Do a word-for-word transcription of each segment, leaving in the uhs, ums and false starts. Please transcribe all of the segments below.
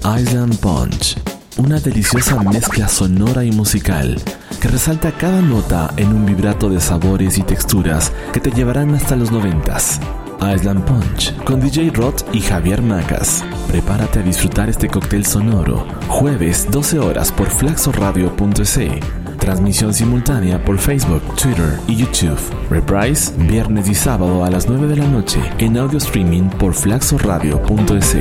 Island Punch, una deliciosa mezcla sonora y musical que resalta cada nota en un vibrato de sabores y texturas que te llevarán hasta los noventas. Island Punch con D J Rod y Javier Macas. Prepárate a disfrutar este cóctel sonoro. Jueves doce horas por flaxo radio punto es. Transmisión simultánea por Facebook, Twitter y YouTube. Reprise viernes y sábado a las nueve de la noche en audio streaming por flaxo radio punto es.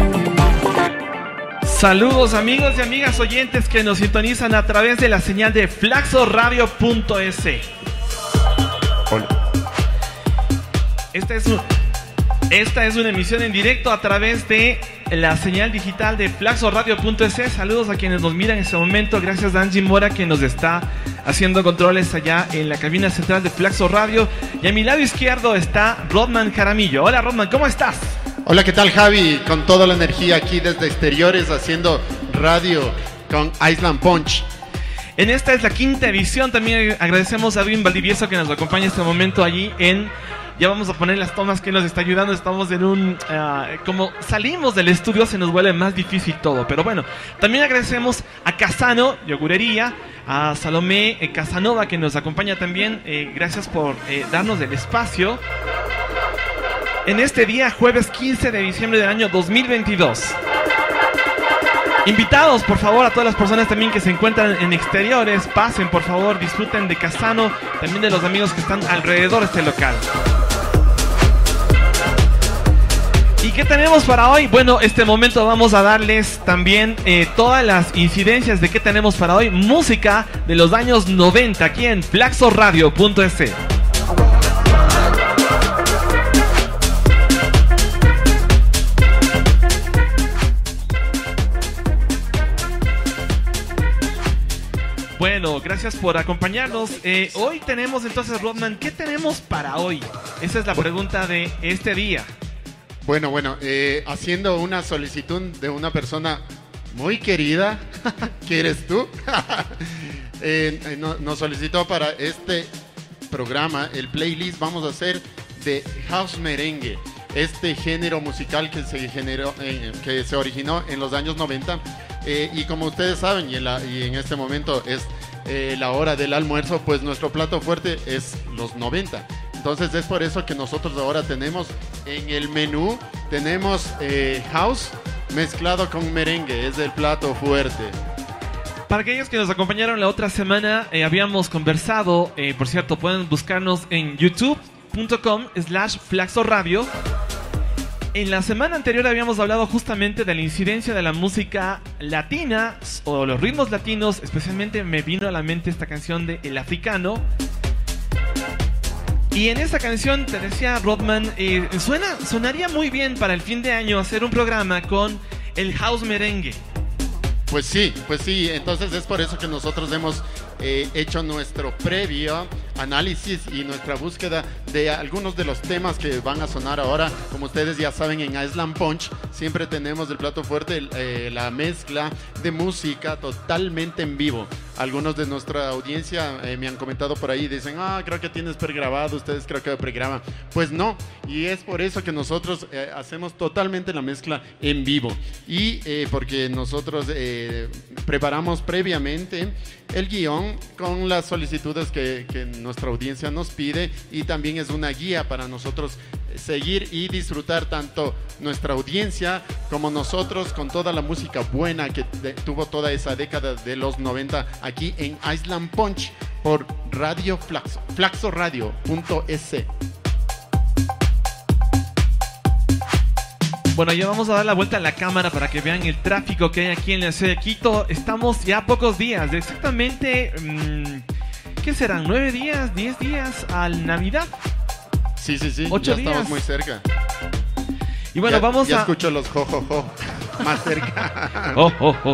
Saludos amigos y amigas oyentes que nos sintonizan a través de la señal de flaxo radio punto es. Hola. Esta es, un, esta es una emisión en directo a través de la señal digital de flaxo radio punto es. Saludos a quienes nos miran en este momento. Gracias a Angie Mora que nos está haciendo controles allá en la cabina central de Flaxo Radio. Y a mi lado izquierdo está Rodman Jaramillo. Hola Rodman, ¿cómo estás? Hola, ¿qué tal Javi? Con toda la energía aquí desde exteriores haciendo radio con Island Punch. En esta es la quinta edición. También agradecemos a Edwin Valdivieso que nos acompaña en este momento allí en... Ya vamos a poner las tomas que nos está ayudando. Estamos en un... Uh, como salimos del estudio se nos vuelve más difícil todo. Pero bueno, también agradecemos a Casano Yogurería, a Salomé eh, Casanova que nos acompaña también. Eh, gracias por eh, darnos el espacio. En este día, jueves quince de diciembre del año dos mil veintidós. Invitados, por favor, a todas las personas también que se encuentran en exteriores. Pasen, por favor, disfruten de Casano, también de los amigos que están alrededor de este local. ¿Y qué tenemos para hoy? Bueno, este momento vamos a darles también eh, todas las incidencias de qué tenemos para hoy. Música de los años noventa aquí en flaxo radio punto es. Bueno, gracias por acompañarnos. Eh, hoy tenemos entonces, Rodman, ¿qué tenemos para hoy? Esa es la pregunta de este día. Bueno, bueno, eh, haciendo una solicitud de una persona muy querida, que eres tú, eh, no, nos solicitó para este programa, el playlist, vamos a hacer de house merengue, este género musical que se generó, eh, que se originó en los años noventa, eh, y como ustedes saben, y en, la, y en este momento es eh, la hora del almuerzo, pues nuestro plato fuerte es los noventa. Entonces es por eso que nosotros ahora tenemos en el menú, tenemos eh, house mezclado con merengue, es el plato fuerte. Para aquellos que nos acompañaron la otra semana, eh, habíamos conversado, eh, por cierto, pueden buscarnos en youtube punto com slash flaxo radio. En la semana anterior habíamos hablado justamente de la incidencia de la música latina o los ritmos latinos, especialmente me vino a la mente esta canción de El Africano. Y en esta canción, te decía Rodman, eh, suena, sonaría muy bien para el fin de año hacer un programa con el house merengue. Pues sí, pues sí, entonces es por eso que nosotros hemos eh, hecho nuestro previo análisis y nuestra búsqueda de algunos de los temas que van a sonar ahora. Como ustedes ya saben, en Island Punch siempre tenemos el plato fuerte, eh, la mezcla de música totalmente en vivo. Algunos de nuestra audiencia eh, me han comentado por ahí, dicen, ah, creo que tienes pregrabado, ustedes creo que pregraban. Pues no, y es por eso que nosotros eh, hacemos totalmente la mezcla en vivo. Y eh, porque nosotros eh, preparamos previamente el guión con las solicitudes que, que nuestra audiencia nos pide, y también es una guía para nosotros seguir y disfrutar tanto nuestra audiencia como nosotros con toda la música buena que de, tuvo toda esa década de los noventa aquí en Island Punch por Radio Flaxo, flaxo radio punto es. Bueno, ya vamos a dar la vuelta a la cámara para que vean el tráfico que hay aquí en la ciudad de Quito. Estamos ya a pocos días, de exactamente, mmm, ¿qué serán? ¿Nueve días? ¿Diez días al Navidad? Sí, sí, sí, Ocho ya días. Estamos muy cerca. Y bueno, ya, vamos ya a... Ya escucho los jojojo jo, jo, más cerca. Oh, oh, oh.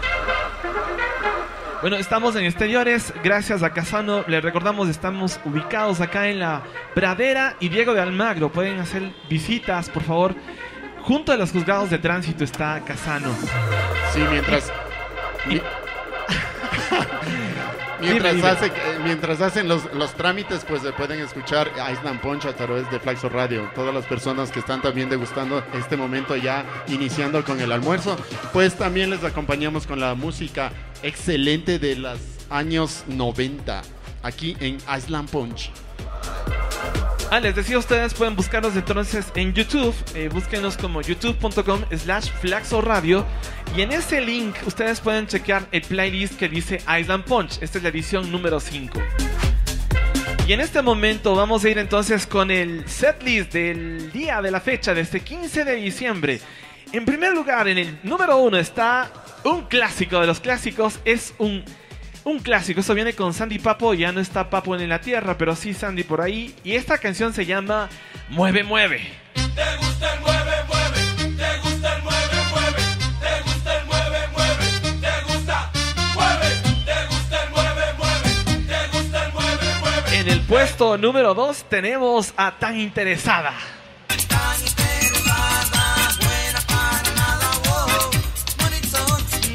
Bueno, estamos en exteriores, gracias a Casano. Les recordamos, estamos ubicados acá en la Pradera y Diego de Almagro. Pueden hacer visitas, por favor. Junto a los juzgados de tránsito está Casano. Sí, mientras... Y... Mi... mientras, dime, hace, mientras hacen los, los trámites, pues se pueden escuchar Island Punch a través de Flaxo Radio. Todas las personas que están también degustando este momento, ya iniciando con el almuerzo, pues también les acompañamos con la música excelente de los años noventa, aquí en Island Punch. Ah, les decía, ustedes pueden buscarnos entonces en YouTube, eh, búsquenos como youtube.com slash Flaxo Radio, y en ese link ustedes pueden chequear el playlist que dice Island Punch. Esta es la edición número cinco. Y en este momento vamos a ir entonces con el setlist del día de la fecha, de este quince de diciembre. En primer lugar, en el número uno está un clásico de los clásicos, es un... Un clásico, esto viene con Sandy Papo, ya no está Papo en la tierra, pero sí Sandy por ahí. Y esta canción se llama Mueve, Mueve. ¿Te gusta el mueve, mueve? ¿Te gusta el mueve, mueve? ¿Te gusta el mueve, mueve? ¿Te gusta? Mueve. ¿Te gusta el mueve, mueve? ¿Te gusta el mueve, mueve? En el puesto número dos tenemos a Tan Interesada. Tan interesada, buena para nada, wow. Bonito.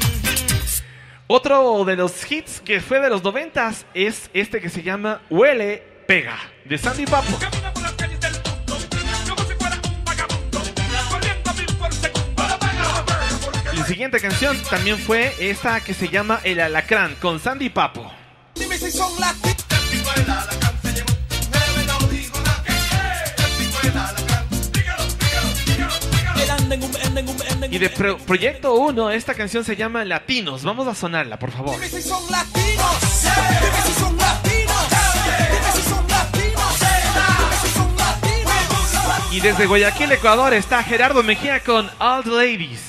Otro de los hits que fue de los noventas es este que se llama Huele, Pega, de Sandy Papo. Camina por las calles del mundo, como si fuera un vagabundo, corriendo a mil por segundo. La siguiente canción también fue esta que se llama El Alacrán, con Sandy Papo. Dime si son latinos. El tipo del alacrán se llevó, nueve no digo nada. El tipo del alacrán, dígalo, dígalo, dígalo, dígalo. Y de Pro- Proyecto uno, esta canción se llama Latinos. Vamos a sonarla, por favor. Dime si son latinos. Dime si son latinos. Dime si son latinos. Dime si son latinos. Y desde Guayaquil, Ecuador, está Gerardo Mejía con All the Ladies.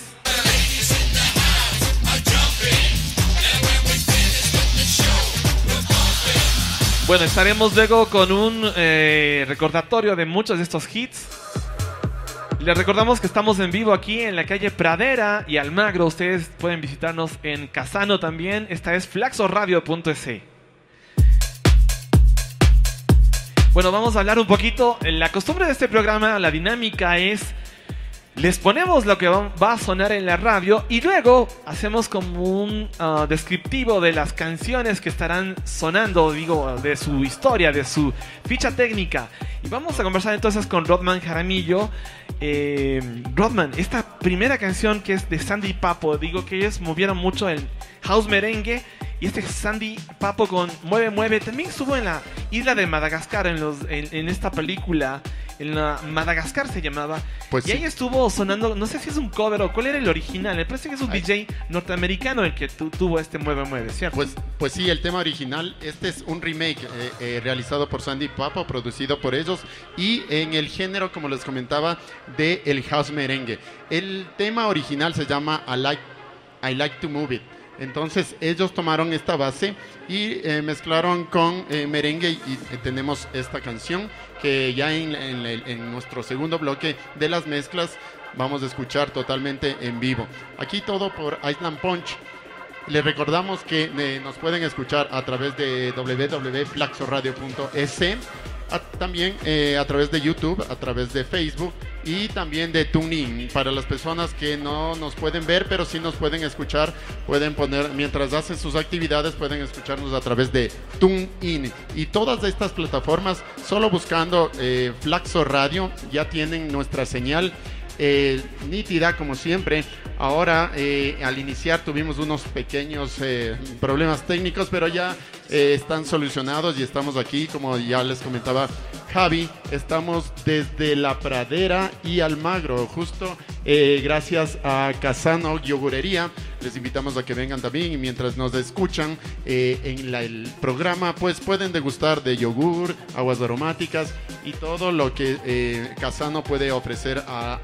Bueno, estaremos luego con un eh, recordatorio de muchos de estos hits. Les recordamos que estamos en vivo aquí en la calle Pradera y Almagro. Ustedes pueden visitarnos en Casano también. Esta es flaxoradio punto es. Bueno, vamos a hablar un poquito. La costumbre de este programa, la dinámica es... Les ponemos lo que va a sonar en la radio y luego hacemos como un uh, descriptivo de las canciones que estarán sonando, digo, de su historia, de su ficha técnica. Y vamos a conversar entonces con Rodman Jaramillo. Eh, Rodman, esta primera canción que es de Sandy Papo, digo que ellos movieron mucho el house merengue. Y este Sandy Papo con Mueve, Mueve también estuvo en la isla de Madagascar, en, los, en, en esta película. En la Madagascar se llamaba. Pues y sí. ahí estuvo sonando, no sé si es un cover o cuál era el original. Me parece que es un Ay. D J norteamericano el que tu, tuvo este Mueve Mueve, ¿cierto? Pues, pues sí, el tema original, este es un remake eh, eh, realizado por Sandy Papo, producido por ellos, y en el género, como les comentaba, de el house merengue. El tema original se llama I Like, I Like to Move It. Entonces ellos tomaron esta base y eh, mezclaron con eh, merengue y eh, tenemos esta canción que ya en, en, en nuestro segundo bloque de las mezclas vamos a escuchar totalmente en vivo. Aquí todo por Island Punch. Les recordamos que eh, nos pueden escuchar a través de w w w punto flaxoradio punto es, a, también eh, a través de YouTube, a través de Facebook y también de TuneIn. Para las personas que no nos pueden ver, pero sí nos pueden escuchar, pueden poner, mientras hacen sus actividades, pueden escucharnos a través de TuneIn. Y todas estas plataformas, solo buscando eh, Flaxo Radio, ya tienen nuestra señal eh, nítida, como siempre. Ahora, eh, al iniciar tuvimos unos pequeños eh, problemas técnicos, pero ya eh, están solucionados y estamos aquí, como ya les comentaba Javi, estamos desde La Pradera y Almagro, justo eh, gracias a Casano Yogurería. Les invitamos a que vengan también y mientras nos escuchan eh, en la, el programa, pues pueden degustar de yogur, aguas aromáticas y todo lo que eh, Casano puede ofrecer a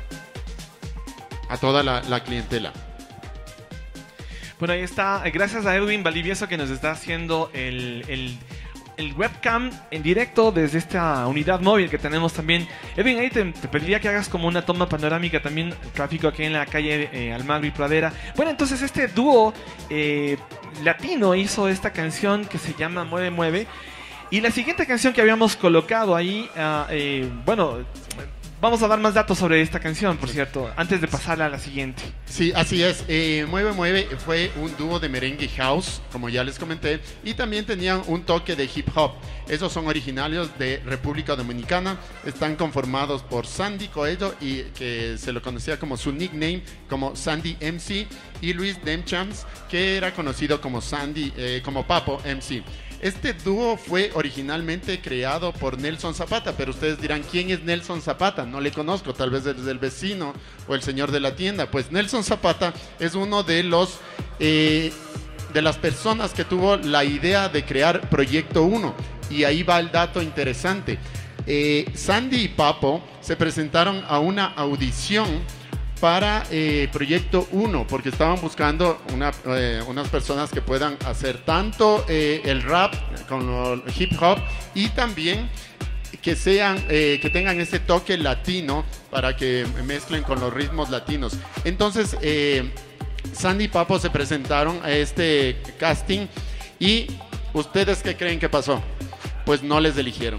a toda la, la clientela. Bueno, ahí está. Gracias a Edwin Valdivieso que nos está haciendo el, el, el webcam en directo desde esta unidad móvil que tenemos también. Edwin, ahí te, te pediría que hagas como una toma panorámica también, tráfico aquí en la calle eh, Almagro y Pradera. Bueno, entonces este dúo eh, latino hizo esta canción que se llama Mueve, Mueve. Y la siguiente canción que habíamos colocado ahí, uh, eh, bueno... vamos a dar más datos sobre esta canción, por cierto, antes de pasarla a la siguiente. Sí, así es. Eh, Mueve Mueve fue un dúo de merengue house, como ya les comenté, y también tenían un toque de hip hop. Esos son originarios de República Dominicana. Están conformados por Sandy Coelho, y que se lo conocía como su nickname, como Sandy M C, y Luis Demchams, que era conocido como Sandy, eh, como Papo M C. Este dúo fue originalmente creado por Nelson Zapata, pero ustedes dirán, ¿quién es Nelson Zapata? No le conozco, tal vez es el vecino o el señor de la tienda. Pues Nelson Zapata es uno de los eh, de las personas que tuvo la idea de crear Proyecto uno, y ahí va el dato interesante. Eh, Sandy y Papo se presentaron a una audición para eh, Proyecto uno, porque estaban buscando una, eh, unas personas que puedan hacer tanto eh, el rap con el hip hop, y también que sean eh, que tengan ese toque latino para que mezclen con los ritmos latinos. Entonces eh, Sandy y Papo se presentaron a este casting, y ¿ustedes qué creen que pasó? Pues no les eligieron.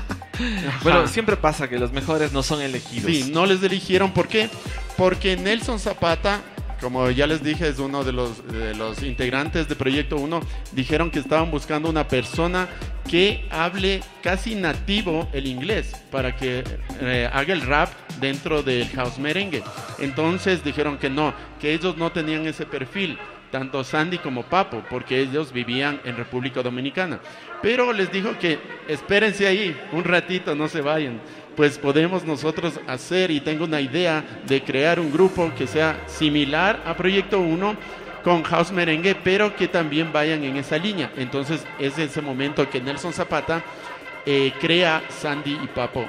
Bueno, siempre pasa que los mejores no son elegidos. Sí, no les eligieron. ¿Por qué? Porque Nelson Zapata, como ya les dije, es uno de los, de los integrantes de Proyecto uno, dijeron que estaban buscando una persona que hable casi nativo el inglés para que eh, haga el rap dentro del house merengue. Entonces dijeron que no, que ellos no tenían ese perfil, tanto Sandy como Papo, porque ellos vivían en República Dominicana. Pero les dijo que espérense ahí un ratito, no se vayan, pues podemos nosotros hacer, y tengo una idea de crear un grupo que sea similar a Proyecto uno con house merengue, pero que también vayan en esa línea. Entonces es ese momento que Nelson Zapata eh, crea Sandy y Papo,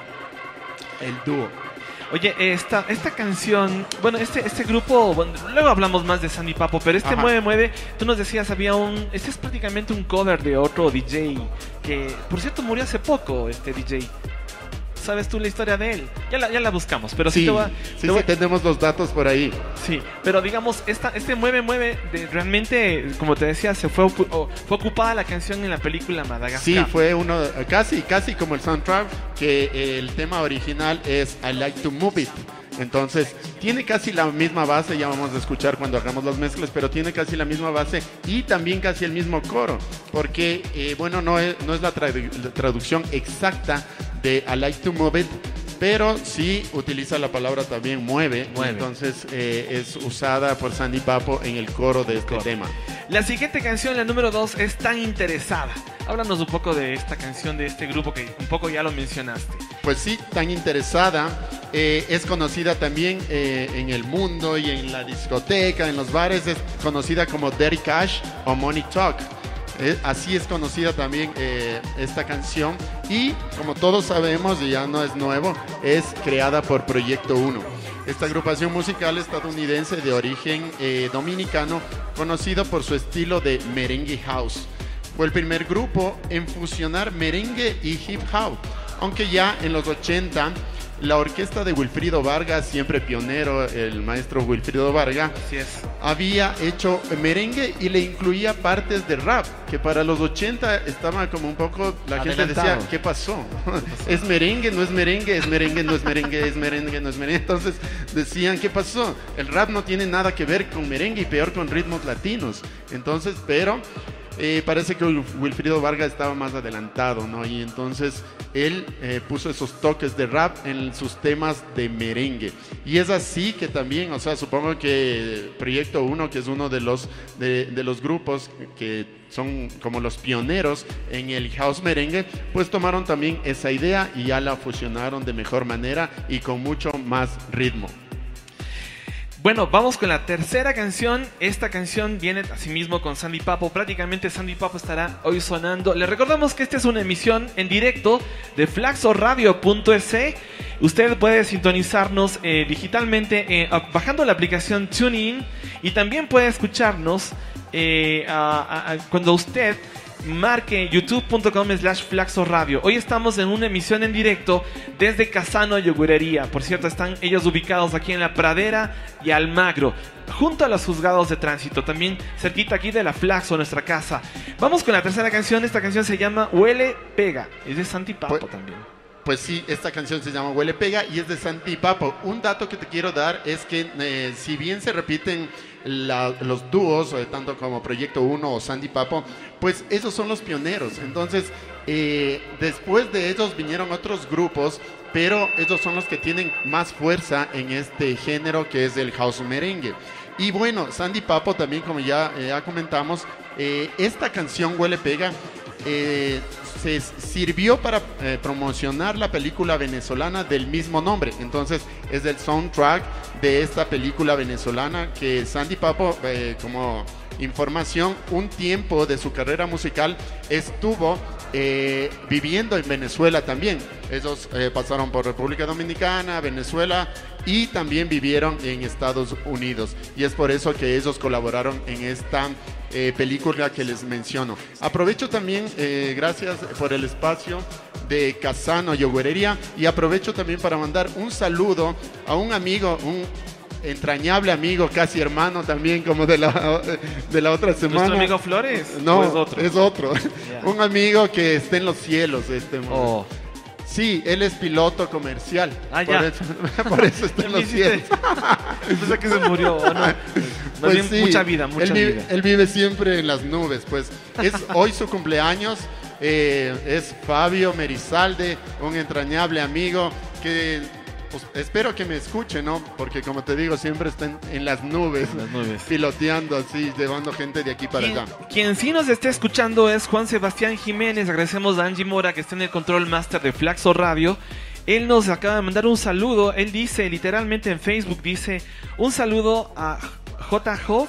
el dúo. Oye, esta, esta canción, bueno, este, este grupo, bueno, luego hablamos más de Sandy Papo, pero este Ajá. Mueve Mueve, tú nos decías, había un, este es prácticamente un cover de otro D J, que por cierto murió hace poco, este D J. ¿Sabes tú la historia de él? Ya la, ya la buscamos, pero sí, Sí, te voy a- sí, te voy- sí, tenemos los datos por ahí. Sí, pero digamos, esta, este Mueve Mueve, de, realmente, como te decía, se fue, ocu- o- fue ocupada la canción en la película Madagascar. Sí, fue uno, casi, casi como el soundtrack, que el tema original es I Like to Move It. Entonces, tiene casi la misma base, ya vamos a escuchar cuando hagamos las mezclas, pero tiene casi la misma base y también casi el mismo coro, porque, eh, bueno, no es, no es la, tradu- la traducción exacta de I Like to Move It, pero sí utiliza la palabra también mueve, Mueve. entonces eh, es usada por Sandy Papo en el coro de este Coro. tema. La siguiente canción, la número dos, es Tan Interesada. Háblanos un poco de esta canción, de este grupo que un poco ya lo mencionaste. Pues sí, Tan Interesada, eh, es conocida también eh, en el mundo y en la discoteca, en los bares, es conocida como Dirty Cash o Money Talk. Eh, así es conocida también eh, esta canción, y como todos sabemos, y ya no es nuevo, es creada por Proyecto uno. Esta agrupación musical estadounidense de origen eh, dominicano, conocido por su estilo de merengue house. Fue el primer grupo en fusionar merengue y hip hop, aunque ya en los ochenta la orquesta de Wilfrido Vargas, siempre pionero el maestro Wilfrido Vargas, Así es. había hecho merengue y le incluía partes de rap, que para los ochenta estaba como un poco, la gente Adelantado. decía, ¿qué pasó? ¿Es merengue? ¿No es merengue? ¿Es merengue? ¿No es merengue? ¿Es merengue? ¿No es merengue? Entonces decían, ¿qué pasó? El rap no tiene nada que ver con merengue, y peor con ritmos latinos. Entonces, pero eh, parece que Wilfrido Vargas estaba más adelantado, ¿no? Y entonces él eh, puso esos toques de rap en sus temas de merengue. Y es así que también, o sea, supongo que Proyecto uno, que es uno de los, de, de los grupos que son como los pioneros en el house merengue, pues tomaron también esa idea y ya la fusionaron de mejor manera y con mucho más ritmo. Bueno, vamos con la tercera canción. Esta canción viene asimismo con Sandy Papo. Prácticamente Sandy Papo estará hoy sonando. Les recordamos que esta es una emisión en directo de flaxo radio punto es. Usted puede sintonizarnos eh, digitalmente eh, bajando la aplicación TuneIn, y también puede escucharnos eh, a, a, a, cuando usted marque youtube punto com slash flaxo radio. Hoy estamos en una emisión en directo desde Casano Yogurería. Por cierto, están ellos ubicados aquí en La Pradera y Almagro, junto a los juzgados de tránsito, también cerquita aquí de la Flaxo, nuestra casa. Vamos con la tercera canción. Esta canción se llama Huele Pega. Es de Sandy Papo Pues- también. Pues sí, esta canción se llama Huele Pega y es de Sandy Papo. Un dato que te quiero dar es que eh, si bien se repiten la, los dúos, eh, tanto como Proyecto uno o Sandy Papo, pues esos son los pioneros. Entonces, eh, después de ellos vinieron otros grupos, pero ellos son los que tienen más fuerza en este género que es el house merengue. Y bueno, Sandy Papo también, como ya, eh, ya comentamos, eh, esta canción Huele Pega eh, se sirvió para eh, promocionar la película venezolana del mismo nombre. Entonces es el soundtrack de esta película venezolana que Sandy Papo, eh, como información, un tiempo de su carrera musical estuvo eh, viviendo en Venezuela también. Ellos eh, pasaron por República Dominicana, Venezuela y también vivieron en Estados Unidos. Y es por eso que ellos colaboraron en esta eh, película que les menciono. Aprovecho también, eh, gracias por el espacio de Casano Yoguerería, y aprovecho también para mandar un saludo a un amigo, un entrañable amigo, casi hermano también, como de la, de la otra semana. ¿Nuestro amigo Flores? No, ¿O es otro? es otro. Yeah. Un amigo que está en los cielos. Este Oh. Sí, él es piloto comercial. Ah, por ya. Eso, por eso está en los cielos. Pensé que se murió, ¿o no? Más Pues bien, sí, mucha vida, mucha él vive, vida. él vive siempre en las nubes. Pues es hoy su cumpleaños. Eh, es Fabio Merizalde, un entrañable amigo que pues, espero que me escuche, ¿no? Porque como te digo, siempre está en, en las nubes, En las nubes. piloteando así, llevando gente de aquí para Quien, allá. quien sí nos esté escuchando es Juan Sebastián Jiménez. Agradecemos a Angie Mora, que está en el control master de Flaxo Radio. Él nos acaba de mandar un saludo. Él dice, literalmente en Facebook, dice, un saludo a J. Hoff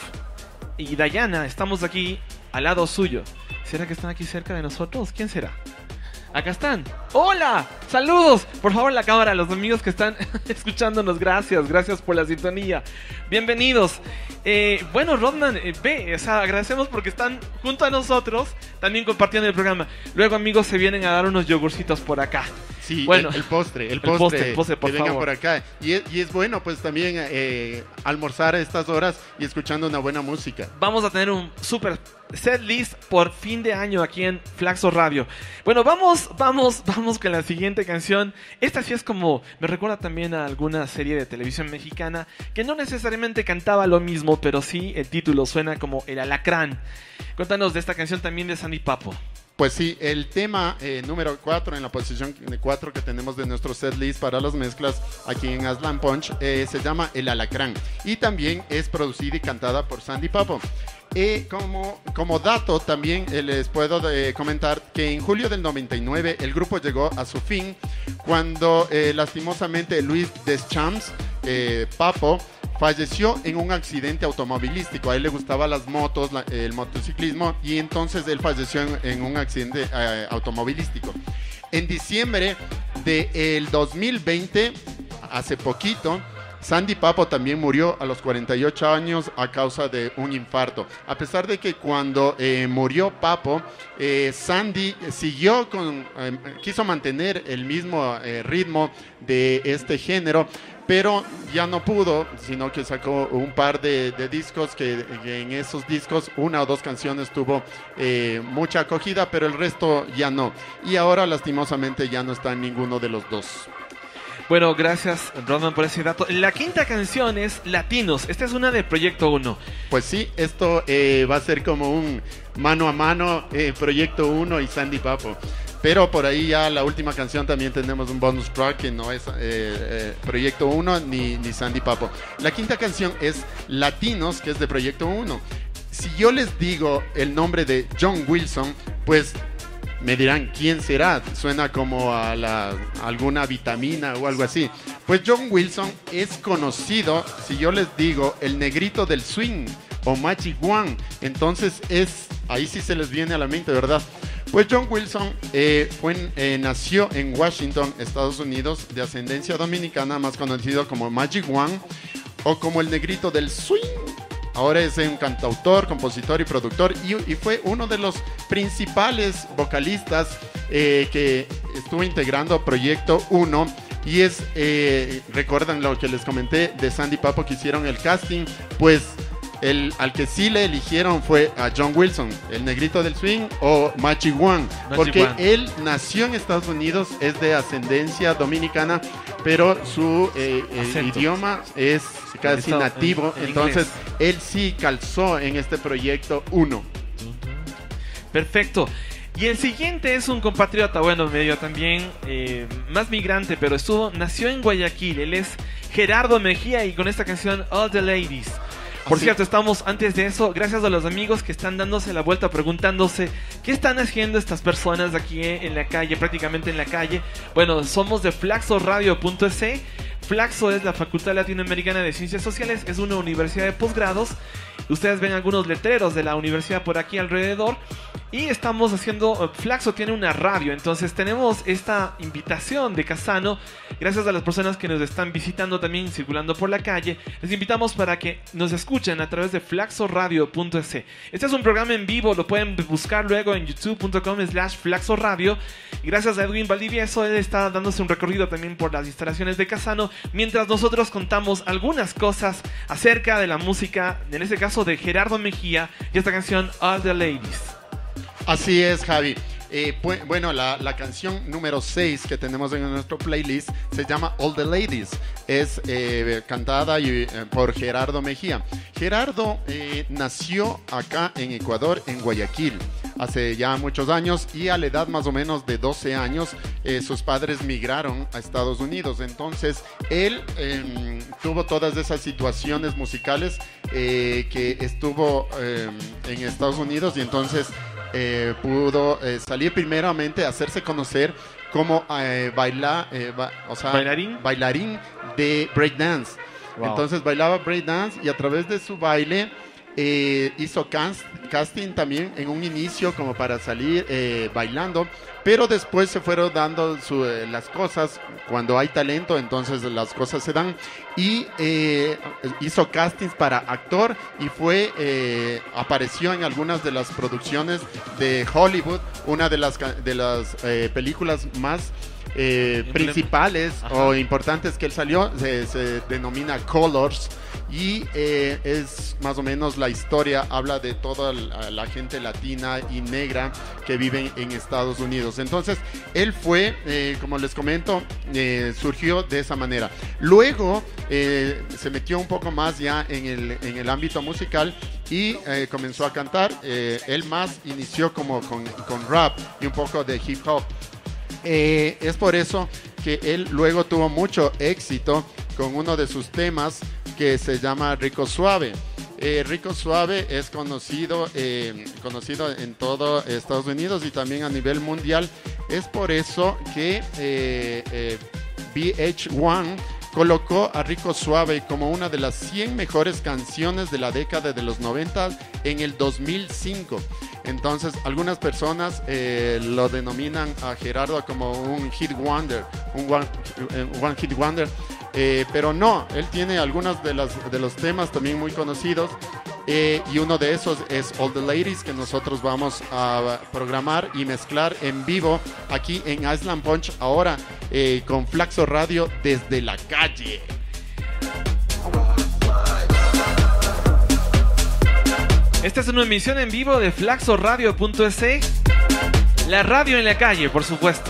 y Dayana. Estamos aquí al lado suyo. ¿Será que están aquí cerca de nosotros? ¿Quién será? Acá están. ¡Hola! ¡Saludos! Por favor, la cámara, los amigos que están escuchándonos, gracias, gracias por la sintonía. Bienvenidos. Eh, bueno, Rodman, eh, ve, o sea, agradecemos porque están junto a nosotros, también compartiendo el programa. Luego, amigos, se vienen a dar unos yogurcitos por acá. Sí, bueno, el, el postre, el el postre, postre, el postre, por que vengan favor. por acá. Y es, y es bueno, pues también eh, almorzar a estas horas y escuchando una buena música. Vamos a tener un super set list por fin de año aquí en Flaxo Radio. Bueno, vamos, vamos, vamos con la siguiente canción. Esta sí es como, me recuerda también a alguna serie de televisión mexicana que no necesariamente cantaba lo mismo, pero sí el título suena como El Alacrán. Cuéntanos de esta canción también de Sandy Papo. Pues sí, el tema eh, número cuatro, en la posición cuatro que tenemos de nuestro set list para las mezclas aquí en Aslan Punch, eh, se llama El Alacrán y también es producida y cantada por Sandy Papo. Eh, como, como dato también eh, les puedo eh, comentar que en julio del noventa y nueve el grupo llegó a su fin cuando eh, lastimosamente Luis Deschamps, eh, Papo, falleció en un accidente automovilístico. A él le gustaban las motos, la, el motociclismo, y entonces él falleció en, en un accidente eh, automovilístico. En diciembre del dos mil veinte, hace poquito, Sandy Papo también murió a los cuarenta y ocho años a causa de un infarto. A pesar de que cuando eh, murió Papo, eh, Sandy siguió con, eh, quiso mantener el mismo eh, ritmo de este género, pero ya no pudo, sino que sacó un par de, de discos que, que en esos discos una o dos canciones tuvo eh, mucha acogida, pero el resto ya no. Y ahora lastimosamente ya no está en ninguno de los dos. Bueno, gracias Rodman por ese dato. La quinta canción es Latinos. Esta es una de Proyecto uno. Pues sí, esto eh, va a ser como un mano a mano, eh, Proyecto uno y Sandy Papo. Pero por ahí ya la última canción también tenemos un bonus track que no es eh, eh, Proyecto uno ni, ni Sandy Papo. La quinta canción es Latinos, que es de Proyecto uno. Si yo les digo el nombre de John Wilson, pues me dirán, ¿quién será? Suena como a, la, a alguna vitamina o algo así. Pues John Wilson es conocido, si yo les digo, el negrito del swing o Magic One. Entonces es, ahí sí se les viene a la mente, ¿verdad? Pues John Wilson eh, fue, eh, nació en Washington, Estados Unidos, de ascendencia dominicana, más conocido como Magic One o como el negrito del swing. Ahora es un cantautor, compositor y productor y, y fue uno de los principales vocalistas eh, que estuvo integrando Proyecto uno. Y es, eh, recuerdan lo que les comenté de Sandy Papo, que hicieron el casting, pues El, al que sí le eligieron fue a John Wilson, el negrito del swing, o Magic One, Magic porque One. él nació en Estados Unidos, es de ascendencia dominicana, pero su eh, eh, Acento. idioma es casi Estado- nativo, en- en entonces inglés. él sí calzó en este proyecto uno. Perfecto. Y el siguiente es un compatriota, bueno, medio también eh, más migrante, pero estuvo, nació en Guayaquil. Él es Gerardo Mejía y con esta canción All the Ladies. Por Así- cierto, estamos antes de eso, gracias a los amigos que están dándose la vuelta preguntándose qué están haciendo estas personas aquí en la calle, prácticamente en la calle. Bueno, somos de flaxo radio punto es. Flaxo es la Facultad Latinoamericana de Ciencias Sociales, es una universidad de posgrados. Ustedes ven algunos letreros de la universidad por aquí alrededor. Y estamos haciendo, Flaxo tiene una radio, entonces tenemos esta invitación de Casano. Gracias a las personas que nos están visitando también, circulando por la calle. Les invitamos para que nos escuchen a través de flaxo radio punto es. Este es un programa en vivo, lo pueden buscar luego en youtube punto com slash flaxo radio. Y gracias a Edwin Valdivieso, él está dándose un recorrido también por las instalaciones de Casano, mientras nosotros contamos algunas cosas acerca de la música, en este caso de Gerardo Mejía y esta canción All the Ladies. Así es, Javi. Eh, pu- bueno, la, la canción número seis que tenemos en nuestro playlist se llama All the Ladies. Es eh, cantada y, eh, por Gerardo Mejía. Gerardo eh, nació acá en Ecuador, en Guayaquil, hace ya muchos años, y a la edad más o menos de doce años eh, sus padres migraron a Estados Unidos. Entonces él eh, tuvo todas esas situaciones musicales eh, que estuvo eh, en Estados Unidos, y entonces Eh, pudo eh, salir primeramente a hacerse conocer como eh, baila, eh, ba- o sea, ¿Bailarín? bailarín de breakdance. Wow. Entonces bailaba breakdance y a través de su baile eh, hizo cast- casting también en un inicio como para salir eh, bailando, pero después se fueron dando su, eh, las cosas. Cuando hay talento, entonces las cosas se dan, y eh, hizo castings para actor y fue eh, apareció en algunas de las producciones de Hollywood, una de las ca- de las eh, películas más eh, Emblem- principales Ajá. o importantes que él salió, se, se denomina Colors, y eh, es más o menos la historia, habla de toda la, la gente latina y negra que viven en Estados Unidos. Entonces él fue, eh, como les comento, eh, surgió de esa manera. Luego eh, se metió un poco más ya en el, en el ámbito musical y eh, comenzó a cantar. Eh, él más inició como con, con rap y un poco de hip hop. Eh, es por eso que él luego tuvo mucho éxito con uno de sus temas que se llama Rico Suave. Eh, Rico Suave es conocido, eh, conocido en todo Estados Unidos y también a nivel mundial. Es por eso que eh, eh, V H uno colocó a Rico Suave como una de las cien mejores canciones de la década de los noventa en el dos mil cinco. Entonces, algunas personas eh, lo denominan a Gerardo como un hit wonder, un one, un one hit wonder, eh, pero no, él tiene algunos de, las, de los temas también muy conocidos, eh, y uno de esos es All the Ladies, que nosotros vamos a programar y mezclar en vivo aquí en Island Punch ahora eh, con Flaxo Radio desde la calle. Esta es una emisión en vivo de flaxo radio punto es. La radio en la calle, por supuesto.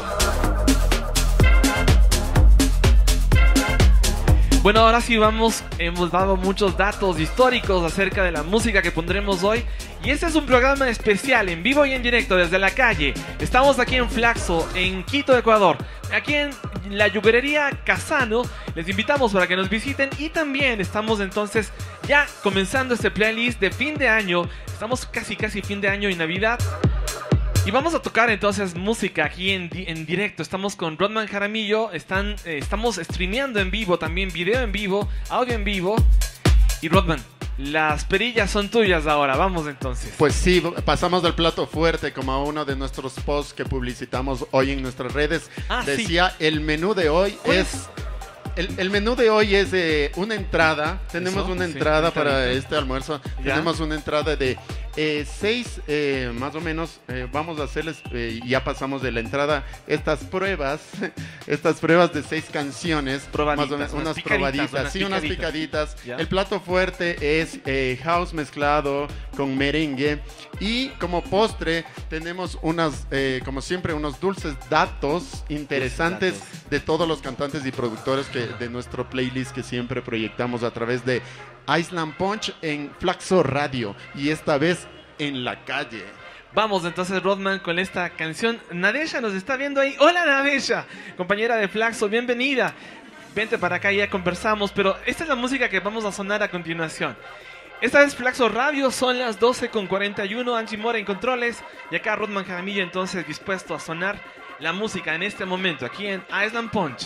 Bueno, ahora sí vamos, hemos dado muchos datos históricos acerca de la música que pondremos hoy. Y este es un programa especial, en vivo y en directo desde la calle. Estamos aquí en Flaxo, en Quito, Ecuador. Aquí en la yugurería Casano. Les invitamos para que nos visiten. Y también estamos entonces ya comenzando este playlist de fin de año. Estamos casi casi fin de año y Navidad. Y vamos a tocar entonces música aquí en, di- en directo. Estamos con Rodman Jaramillo. Están, eh, estamos streameando en vivo también, video en vivo, audio en vivo. Y Rodman, las perillas son tuyas ahora. Vamos entonces. Pues sí, pasamos del plato fuerte, como a uno de nuestros posts que publicitamos hoy en nuestras redes. Ah, Decía, sí. El menú de hoy ¿Cuál es... es? El, el menú de hoy es eh, una entrada. Tenemos Eso, una sí, entrada está para bien. este almuerzo. ¿Ya? Tenemos una entrada de eh, seis, eh, más o menos, eh, vamos a hacerles, eh, ya pasamos de la entrada, estas pruebas, estas pruebas de seis canciones, Probaditas, más o menos, unas unas picaditas, probaditas, unas sí, unas picaditas. picaditas. ¿Ya? El plato fuerte es eh, house mezclado con merengue y como postre tenemos unas, eh, como siempre, unos dulces datos interesantes datos. de todos los cantantes y productores que, de nuestro playlist que siempre proyectamos a través de Island Punch en Flaxo Radio y esta vez en la calle. Vamos entonces, Rodman, con esta canción. Nadesha nos está viendo ahí. Hola, Nadesha, compañera de Flaxo, bienvenida. Vente para acá, ya conversamos, pero esta es la música que vamos a sonar a continuación. Esta es Flaxo Radio, son las doce con cuarenta y uno, Angie Mora en controles, y acá Rodman Jaramillo entonces dispuesto a sonar la música en este momento, aquí en Island Punch.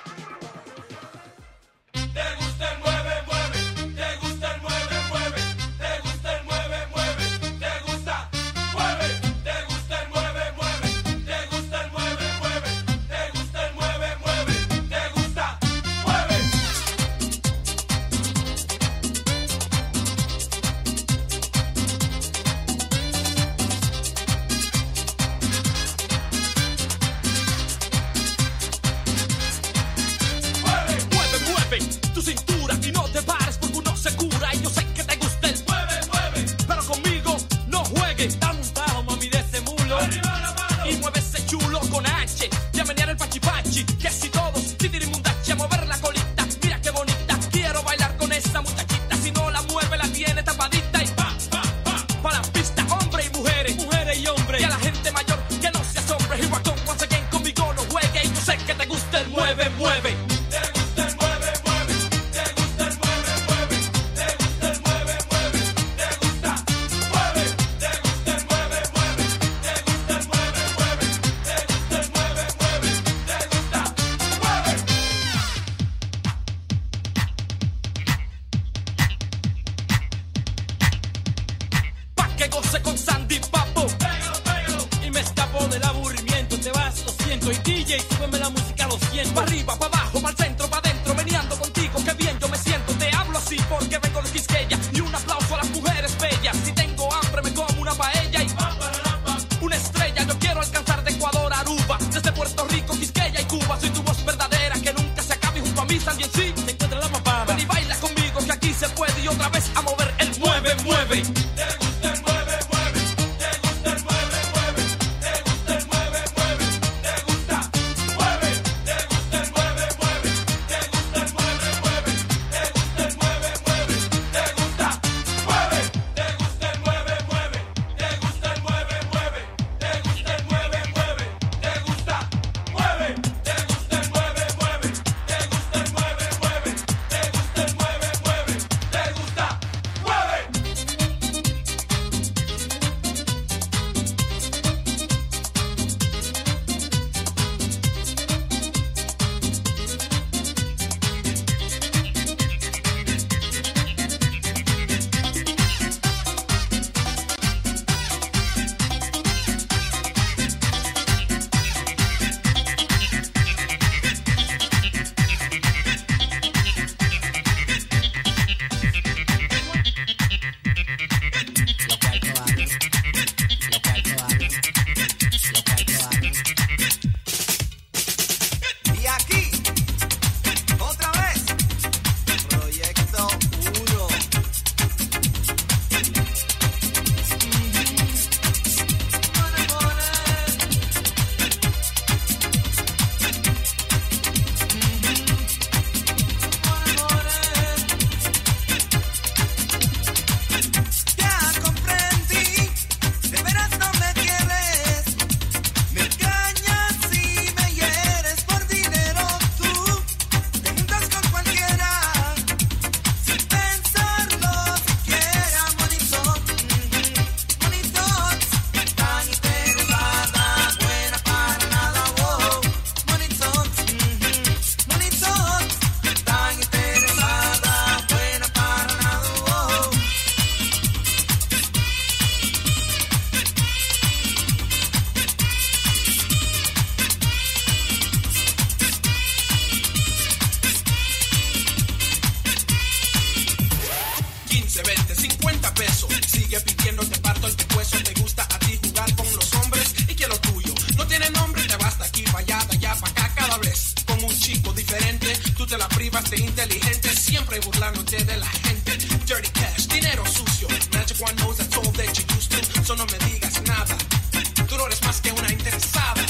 Te gusta el mueve, mueve, te gusta el mueve, mueve, te gusta el mueve, mueve, te gusta, mueve, te gusta el mueve, mueve, te gusta el mueve, mueve, te gusta el mueve, mueve, te gusta, mueve. Mueve, mueve tu cintura y no te pares porque uno se cura y yo sé que te gusta el mueve, mueve, pero conmigo no juegues. Dame un tajo, mami, de ese mulo y mueve ese chulo con H y a menear el pachipachi, que si todos titirimundachi a mover la colita, mira qué bonita, quiero bailar con esa muchachita, si no la mueve la tiene tapadita y pa, pa, pa, pa la pista, hombre y mujeres, mujeres y hombres, y a la gente mayor que no se asombre, here I come once again, conmigo no juegue y yo sé que te gusta el mueve, mueve. Te gusta el mueve, mueve, te gusta el mueve, mueve, te gusta el mueve, mueve, te gusta, mueve, te gusta el mueve, mueve, te gusta el mueve, mueve, te gusta el mueve, mueve, te gusta, mueve. Pa' que goce con Sandy Papo Pégalo, pégalo. y me escapo del aburrimiento, te vas, lo siento, y D J, súbeme la música a los cien, pa' arriba, pa' abajo, pa' el centro, pa' adentro, meneando contigo, qué bien yo me siento, te hablo así porque vengo de Quisqueya, y un aplauso a las mujeres bellas, si tengo hambre me como una paella y pa, pa, pa, pa, una estrella, yo quiero alcanzar de Ecuador a Aruba, desde Puerto Rico, Quisqueya y Cuba, soy tu voz verdadera, que nunca se acabe, y junto a mí también sí, se encuentra la mamá, ven y baila conmigo, que aquí se puede, y otra vez a mover el mueve, mueve. Te gusta el mueve, mueve, te gusta el mueve, mueve, te gusta el mueve, mueve, te gusta, mueve, te gusta el mueve, mueve, te gusta el mueve, mueve, te gusta el mueve, mueve, te gusta, mueve, te gusta el mueve, mueve, te gusta el mueve, mueve, te gusta el mueve, mueve, te gusta, mueve, te gusta el mueve, mueve, te gusta el mueve, mueve, te gusta el mueve, mueve, te gusta, mueve. quince, veinte, cincuenta pesos. Sigue pidiendo, te parto el pescuezo. Te gusta a ti jugar con los hombres y que lo tuyo no tiene nombre. Te vas de aquí para allá, de allá para acá cada vez con un chico diferente. Tú te la privas de inteligente, siempre burlándote de la gente. Dirty cash, dinero sucio. Magic one knows that's all that you used to. So no me digas nada, tú no eres más que una interesada.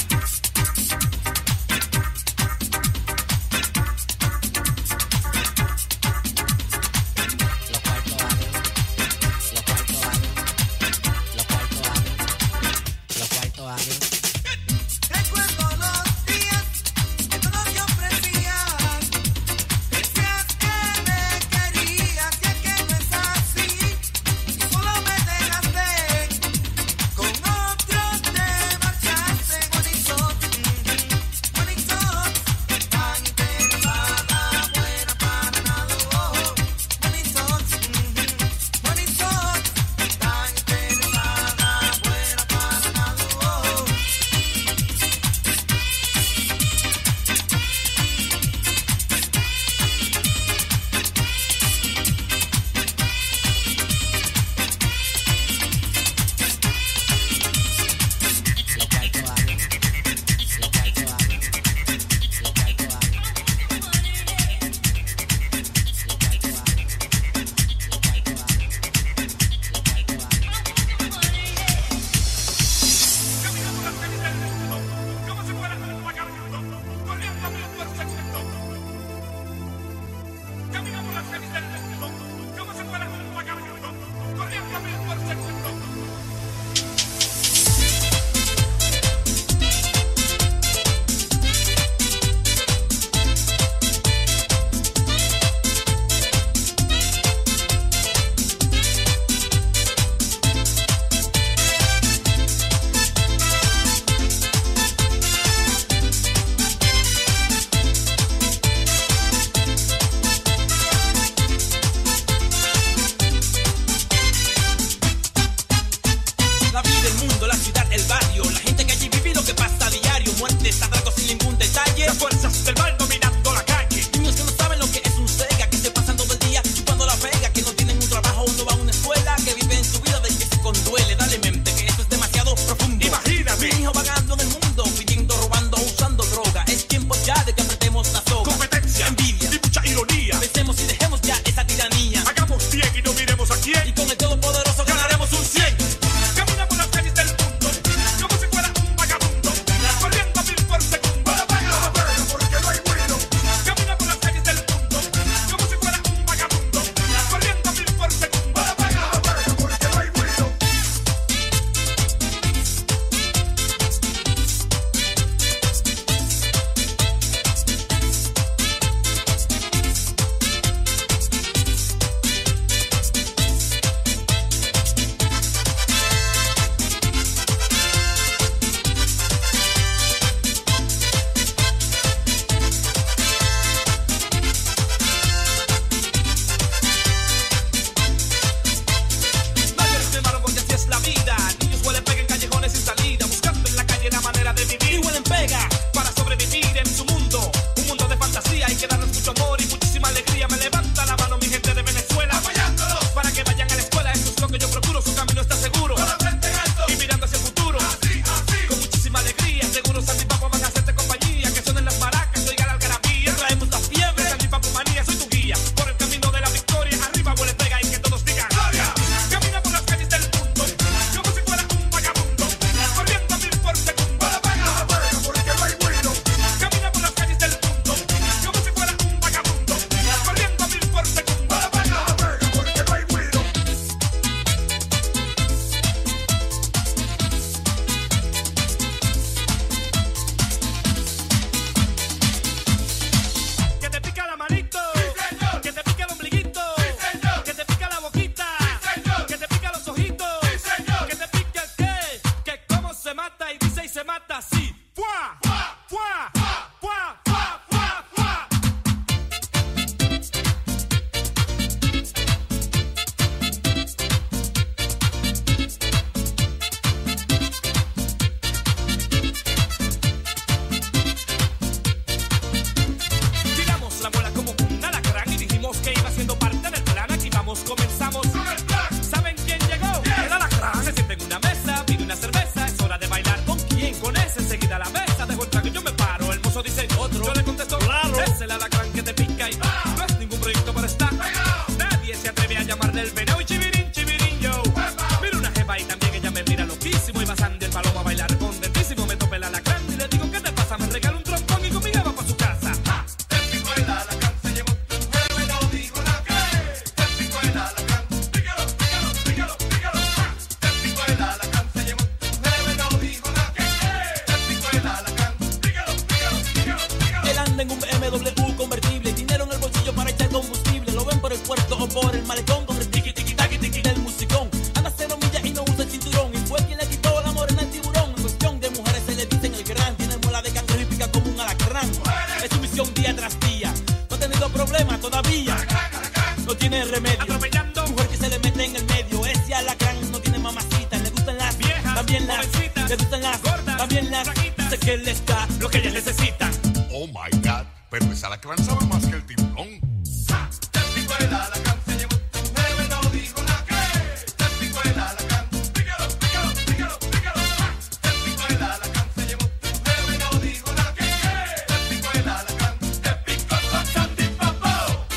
vamos. ¿Saben quién llegó? El alacrán. Se siente en una mesa, pide una cerveza. Es hora de bailar. ¿Con quién? Con ese. Enseguida a la mesa. Dejo el trago y yo me paro. El mozo dice otro. Yo le contesto, claro. Es el alacrán que te pica y no es ningún proyecto para estar. Nadie se atreve a llamarle el veneno y chivirín, chivirín, yo. Mira una jeva y también ella me mira loquísimo. Y pasando el palomo a bailar contentísimo. Me tope el alacrán y le digo, ¿qué te pasa? Me regala un trompón y conmigo va pa' su casa. Te picó el alacrán, se llevó tu nueve, no dijo nada. Te picó el alacrán, pícalo, pícalo, pícalo, pícalo. Te picó el alacrán, se llevó tu nueve, no dijo nada. Te picó el alacrán, pícalo, pícalo, pícalo, pícalo. Él anda en un B M W convertible, dinero en el bolsillo para echar combustible. Lo ven por el puerto o por el malecón con el tiki tiki taqui tiki del musicón. Anda cero millas y no usa el cinturón. Y fue quien le quitó la morena al tiburón. En cuestión de mujeres se le dicen el gran. Tiene muela de cangrejo y pica como un alacrán. Es su misión día tras día. No ha tenido problemas todavía. No tiene remedio. Atropellando. Mujer que se le mete en el medio. Ese alacrán no tiene mamacita. Le gustan las Viejas, también las jovencitas, le gustan las gordas, también las flaquitas. Sé que él está Lo que ellas necesitan. Oh my God, pero ese alacrán sabe más que el tiburón. Te picó el alacrán, se llevó tu nueve, no dijo nada. Te picó el alacrán, pícalo, pícalo, pícalo, pícalo. Te picó el alacrán, se llevó tu nueve, no dijo nada. Te picó el alacrán, te picó con Sandy Papo.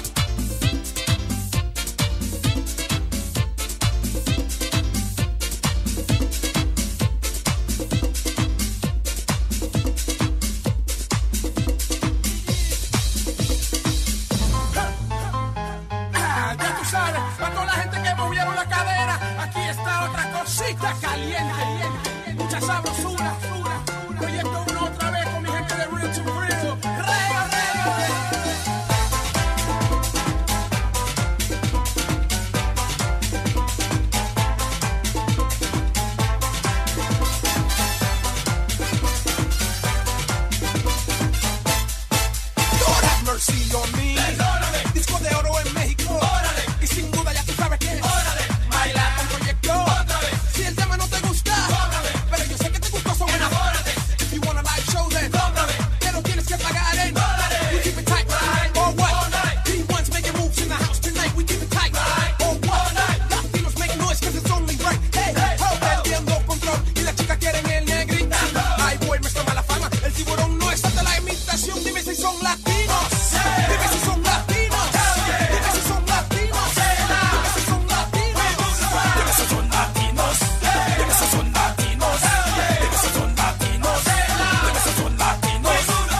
Ah, ya tú sabes, para toda la gente que movieron la cadera, aquí está otra cosita caliente. Mucha sabrosura. Proyecto uno otra vez con mi gente de Real to Real. Rega, rega, rega. Lord have mercy on me. Disco de oro en México. Y sin duda ya tú sabes que baila con proyecto. Si el tema no te gusta, pero yo sé que te gustó, so enamórate. If you want a live show, then te lo tienes que pagar en. We keep it tight, or what? He wants making moves in the house tonight. We keep it tight, or what? Latinos make noise cause it's only right. Hey, oh, perdiendo control y las chicas quieren el negrita. Ay, boy, me está mala fama. El tiburón no es de la imitación. Dime si son latinos. Dime si son latinos. Dime si son latinos. Dime si son latinos. Dime si son latinos. Dime si son latinos. Dime si son latinos. Dime si son latinos.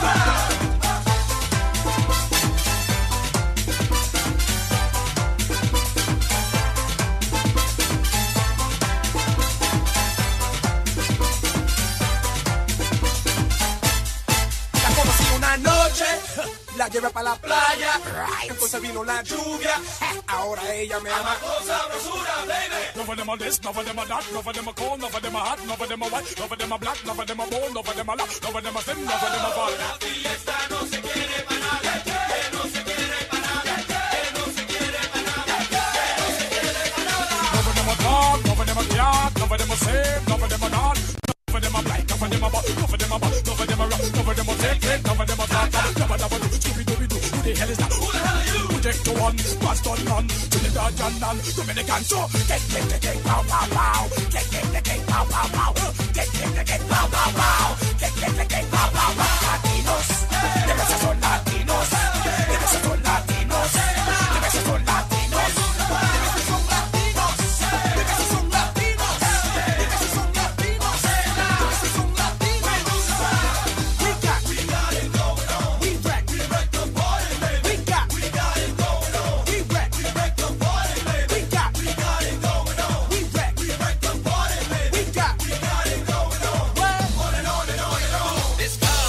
La conocí una noche, la llevé para la playa, entonces vino la lluvia, ahora ella me ama con sabrosura, baby. None of them are this, none of them are that, none of them are cold, none of them are hot, none of them are white, none of them are black, none of them are bold, none of them are loud, none of them are thin, none of them are fat. La fiesta no se quiere parar, que no se quiere parar, que no se quiere parar, que no se quiere parar. None of them are dark, none of them are dark, none of them are safe, none of them are not. None of them are black, none of them are bad, none of them are bad, none of them are rough, none of them are thick, none of them are fat, none of them are do, Scooby Dooby Doo. Who the hell is that? Who the hell are you? Project one, Boston none, Trinidad and none, Dominican so. Get, get, get, get, pow, pow, pow. Get, get, get, get, pow, pow, pow. Get, get, get, get, pow, pow, pow. Get, get, get, get, pow, pow, pow. Latinos, dime si son latinos. Dime si son latinos. Dime si son latinos. Dime si son latinos. Dime si son latinos. Dime si son latinos. Dime si son latinos. We got, we got it going on. We wreck, we wreck the party, baby. We got, we got it going on. We wreck, we wreck the party, baby. We got, we got it going on. We wreck, we wreck the party, baby. We got, we got it going on. What? On and on and on and on. This guy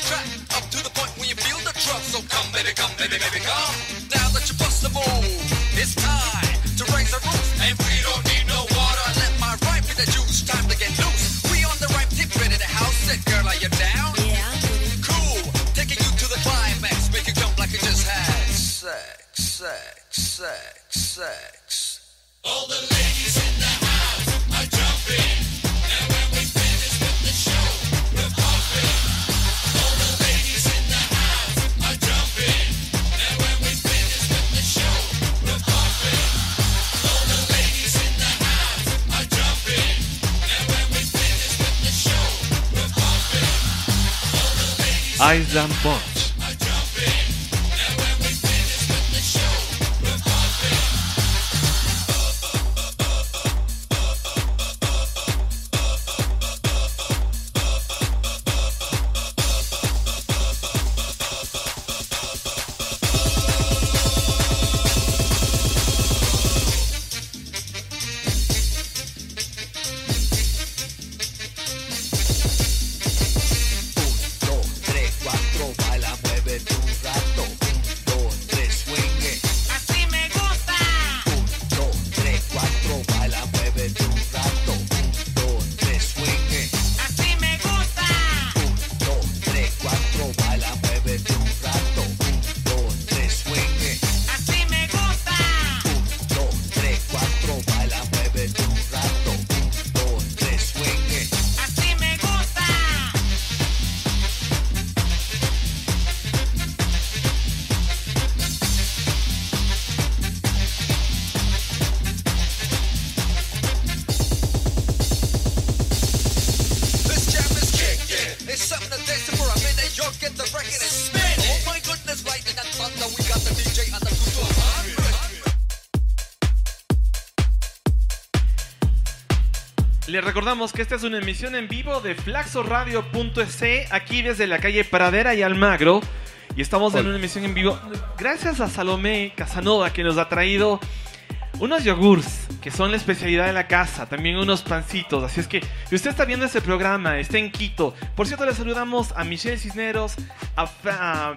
track up to the point where you feel the truck. So come, baby, come, baby, baby, come. Now that you bust the move, it's time to raise the roof. And we don't need no water. Let my rhyme be the juice. Time to get loose. We on the rhyme tip, ready to house it. Girl, are you down? Yeah. Cool. Taking you to the climax. Make you jump like you just had sex, sex, sex, sex. All the ladies in the house are jumping. And when we finish with the show, we're pumping. All the ladies in the house are jumping. And when we finish with the show, we're pumping. All the ladies in the house are jumping. And when we finish with the show, we're pumping. All the ladies Island Punch. are jumping. And when we finish with the show, we're pumping. Dos, tres, cuatro, baila, mueve un rato. Un, dos, tres, swing. Así me gusta. Un, dos, tres, cuatro, baila, mueve un rato. Un, dos, tres, swing. Así me gusta. Un, dos, tres, cuatro, baila, mueve un rato. Un, dos, tres, swing. Así me gusta. Un, dos, tres, cuatro, baila, mueve un rato. Un, dos, tres, swing. Así me gusta. This jam is kicking. It's something to dance to for a minute. Yo, get the record and spin it. Oh my goodness, lightning and thunder. We got the D J on the two to one hundred. Les recordamos que esta es una emisión en vivo de flaxoradio punto es aquí desde la calle Pradera y Almagro. Y estamos en una emisión en vivo gracias a Salomé Casanova, que nos ha traído unos yogurts que son la especialidad de la casa, también unos pancitos. Así es que si usted está viendo este programa, está en Quito. Por cierto, le saludamos a Michelle Cisneros, a, Fra- a,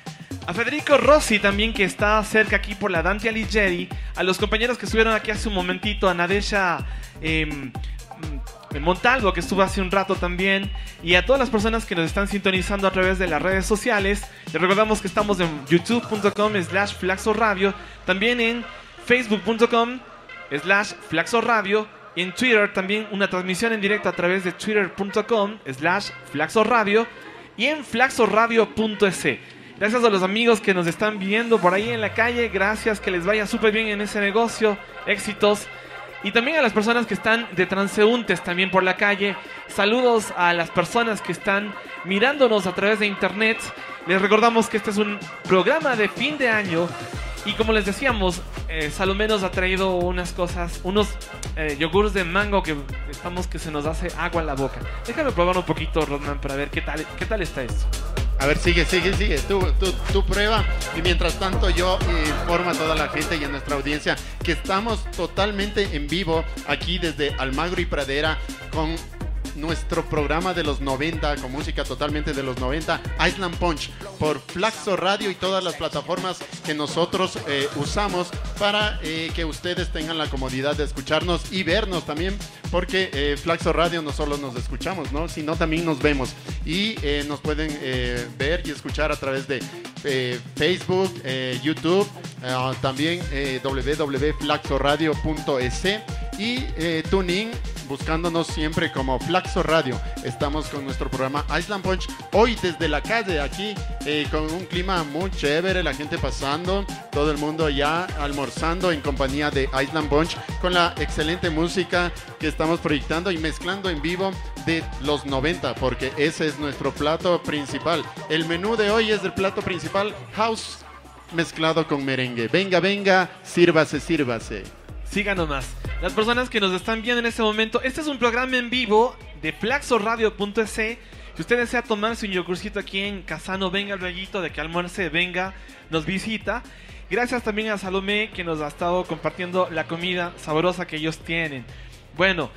a Federico Rossi también, que está cerca aquí por la Dante Alighieri, a los compañeros que estuvieron aquí hace un momentito, a Nadesha eh, Montalvo, que estuvo hace un rato también, y a todas las personas que nos están sintonizando a través de las redes sociales. Les recordamos que estamos en youtube punto com slash flaxoradio, también en facebook punto com slash flaxoradio, y en Twitter también una transmisión en directo a través de twitter punto com slash flaxoradio y en flaxoradio punto es. Gracias a los amigos que nos están viendo por ahí en la calle, gracias, que les vaya súper bien en ese negocio, éxitos. Y también a las personas que están de transeúntes también por la calle. Saludos a las personas que están mirándonos a través de internet. Les recordamos que este es un programa de fin de año. Y como les decíamos, eh, Salomé nos ha traído unas cosas, unos eh, yogures de mango que estamos que se nos hace agua en la boca. Déjame probar un poquito, Rodman, para ver qué tal, qué tal está esto. A ver, sigue, sigue, sigue. Tú, tú, tú prueba. Y mientras tanto yo eh, informo a toda la gente y a nuestra audiencia que estamos totalmente en vivo aquí desde Almagro y Pradera con nuestro programa de los noventa, con música totalmente de los noventa, Island Punch, por Flaxo Radio y todas las plataformas que nosotros eh, usamos para eh, que ustedes tengan la comodidad de escucharnos y vernos también, porque eh, Flaxo Radio no solo nos escuchamos, ¿no?, sino también nos vemos y eh, nos pueden eh, ver y escuchar a través de eh, Facebook, eh, YouTube, eh, también eh, w w w punto flaxoradio punto es y eh, TuneIn, buscándonos siempre como Flaxo Radio. Estamos con nuestro programa Island Punch, hoy desde la calle aquí, eh, con un clima muy chévere, la gente pasando, todo el mundo ya almorzando en compañía de Island Punch, con la excelente música que estamos proyectando y mezclando en vivo de los noventa, porque ese es nuestro plato principal. El menú de hoy es el plato principal, house mezclado con merengue. Venga, venga, sírvase, sírvase. Sigan nomás. Las personas que nos están viendo en este momento, este es un programa en vivo de flaxoradio punto es. Si usted desea tomarse un yogurcito aquí en Casano, venga luego de que almuerce, venga, nos visita. Gracias también a Salomé, que nos ha estado compartiendo la comida sabrosa que ellos tienen. Bueno,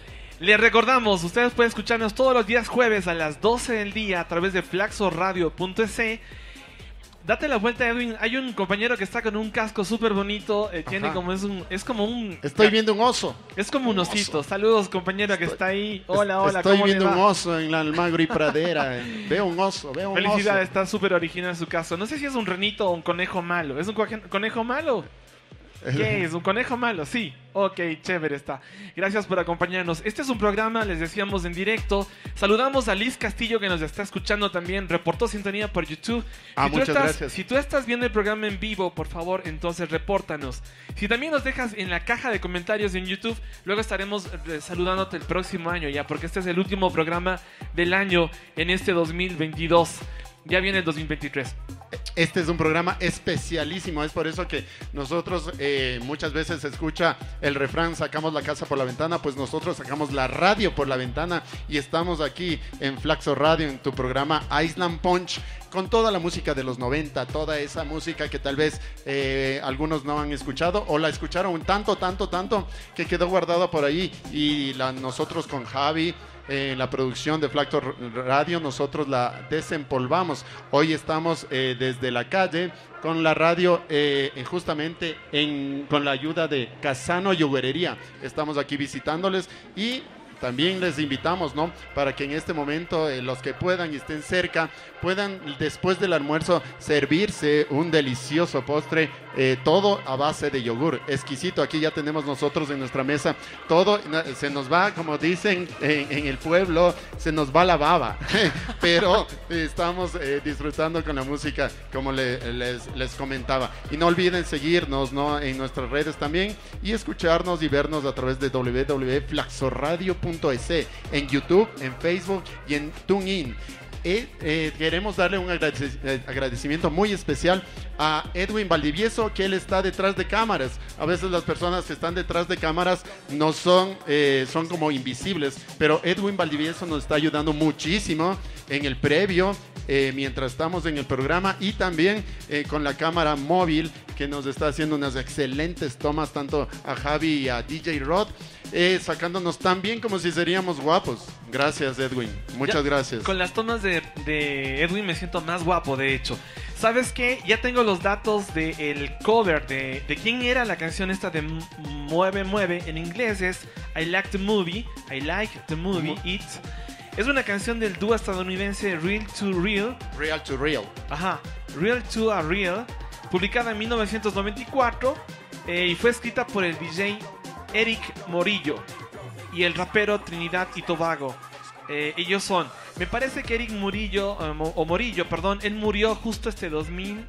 Les recordamos, ustedes pueden escucharnos todos los días jueves a las doce del día a través de flaxo radio punto e ce. Date la vuelta, Edwin. Hay un compañero que está con un casco súper bonito. Eh, tiene como es un, es como un. Estoy viendo un oso. Es como un osito. Saludos, compañero que está ahí. Hola, hola. Estoy ¿cómo le viendo va? un oso en la Almagro y Pradera. Veo un oso, veo un Felicidades, oso. está súper original su caso. No sé si es un renito o un conejo malo. ¿Es un coje- conejo malo? ¿Qué es? ¿Un conejo malo? Sí. Ok, chévere está. Gracias por acompañarnos. Este es un programa, les decíamos, en directo. Saludamos a Liz Castillo, que nos está escuchando también. Reportó sintonía por YouTube. Ah, si tú muchas estás, gracias. Si tú estás viendo el programa en vivo, por favor, entonces repórtanos. Si también nos dejas en la caja de comentarios en YouTube, luego estaremos eh, saludándote el próximo año ya, porque este es el último programa del año en este dos mil veintidós. Ya viene el dos mil veintitrés. Este es un programa especialísimo, es por eso que nosotros eh, muchas veces se escucha el refrán, sacamos la casa por la ventana, pues nosotros sacamos la radio por la ventana y estamos aquí en Flaxo Radio, en tu programa Island Punch, con toda la música de los noventa, toda esa música que tal vez eh, algunos no han escuchado o la escucharon tanto, tanto, tanto que quedó guardada por ahí y la, nosotros con Javi, en la producción de Flaxo Radio, nosotros la desempolvamos. Hoy estamos eh, desde la calle con la radio eh, justamente en, con la ayuda de Casano Yoguerería. Estamos aquí visitándoles y también les invitamos, ¿no? Para que en este momento eh, los que puedan y estén cerca puedan después del almuerzo servirse un delicioso postre, eh, todo a base de yogur, exquisito. Aquí ya tenemos nosotros en nuestra mesa todo, na- se nos va, como dicen en, en el pueblo, se nos va la baba, pero eh, estamos eh, disfrutando con la música, como le- les, les comentaba. Y no olviden seguirnos, ¿no? En nuestras redes también y escucharnos y vernos a través de w w w punto flaxo radio punto e ce, en YouTube, en Facebook y en TuneIn. Eh, eh, queremos darle un agradec- eh, agradecimiento muy especial a Edwin Valdivieso, que él está detrás de cámaras. A veces las personas que están detrás de cámaras no son, eh, son como invisibles, pero Edwin Valdivieso nos está ayudando muchísimo en el previo, eh, mientras estamos en el programa y también eh, con la cámara móvil que nos está haciendo unas excelentes tomas, tanto a Javi y a D J Rod, eh, sacándonos tan bien como si seríamos guapos. Gracias, Edwin. Muchas Ya, gracias. Con las tomas de, de Edwin me siento más guapo, de hecho. ¿Sabes qué? Ya tengo los datos del cover de, de quién era la canción esta de M- Mueve Mueve. En inglés es I Like the Movie, I Like the Movie, It. Es una canción del dúo estadounidense Real to Real. Real to Real. Ajá, Real to a Real, publicada en mil novecientos noventa y cuatro eh, y fue escrita por el D J Eric Morillo y el rapero Trinidad y Tobago. Eh, ellos son, me parece que Eric Murillo, eh, Mo- o Morillo, perdón, él murió justo este dos mil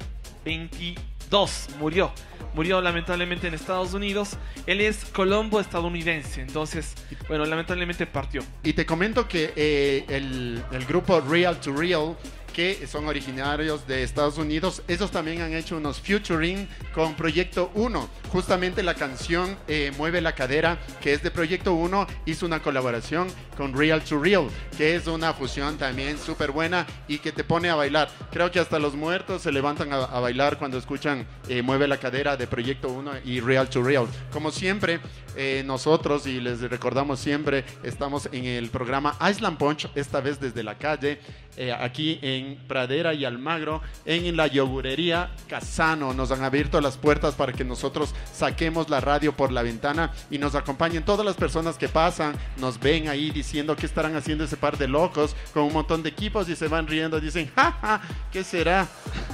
veintidós, murió, murió lamentablemente en Estados Unidos. Él es colombo estadounidense, entonces, bueno, lamentablemente partió. Y te comento que eh, el, el grupo Real to Real, que son originarios de Estados Unidos, esos también han hecho unos featuring con Proyecto uno. Justamente la canción eh, Mueve la Cadera, que es de Proyecto uno, hizo una colaboración con Real to Real, que es una fusión también súper buena y que te pone a bailar. Creo que hasta los muertos se levantan a, a bailar cuando escuchan eh, Mueve la Cadera de Proyecto uno y Real to Real. Como siempre, eh, nosotros, y les recordamos siempre, estamos en el programa Island Punch, esta vez desde la calle, eh, aquí en Pradera y Almagro, en la yogurería Casano. Nos han abierto las puertas para que nosotros saquemos la radio por la ventana y nos acompañen todas las personas que pasan, nos ven ahí diciendo qué estarán haciendo ese par de locos con un montón de equipos y se van riendo, dicen, ja, ja, ¿qué será?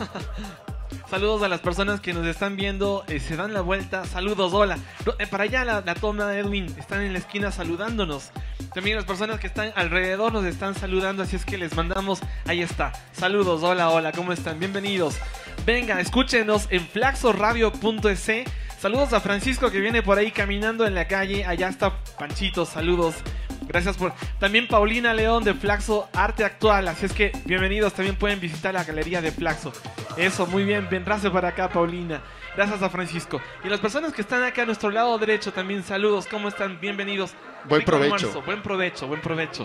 Saludos a las personas que nos están viendo, eh, se dan la vuelta, saludos, hola. No, eh, para allá la, la toma de Edwin, están en la esquina saludándonos. También las personas que están alrededor nos están saludando, así es que les mandamos, ahí está, saludos, hola, hola, ¿cómo están? Bienvenidos. Venga, escúchenos en flaxo radio punto e ce. Saludos a Francisco que viene por ahí caminando en la calle, allá está Panchito, saludos. Gracias por... También Paulina León de Flaxo Arte Actual. Así es que bienvenidos, también pueden visitar la galería de Flaxo. Eso, muy bien, vendrás para acá, Paulina. Gracias a Francisco. Y las personas que están acá a nuestro lado derecho también, saludos, ¿cómo están? Bienvenidos. Buen Rico provecho. almuerzo, buen provecho, buen provecho.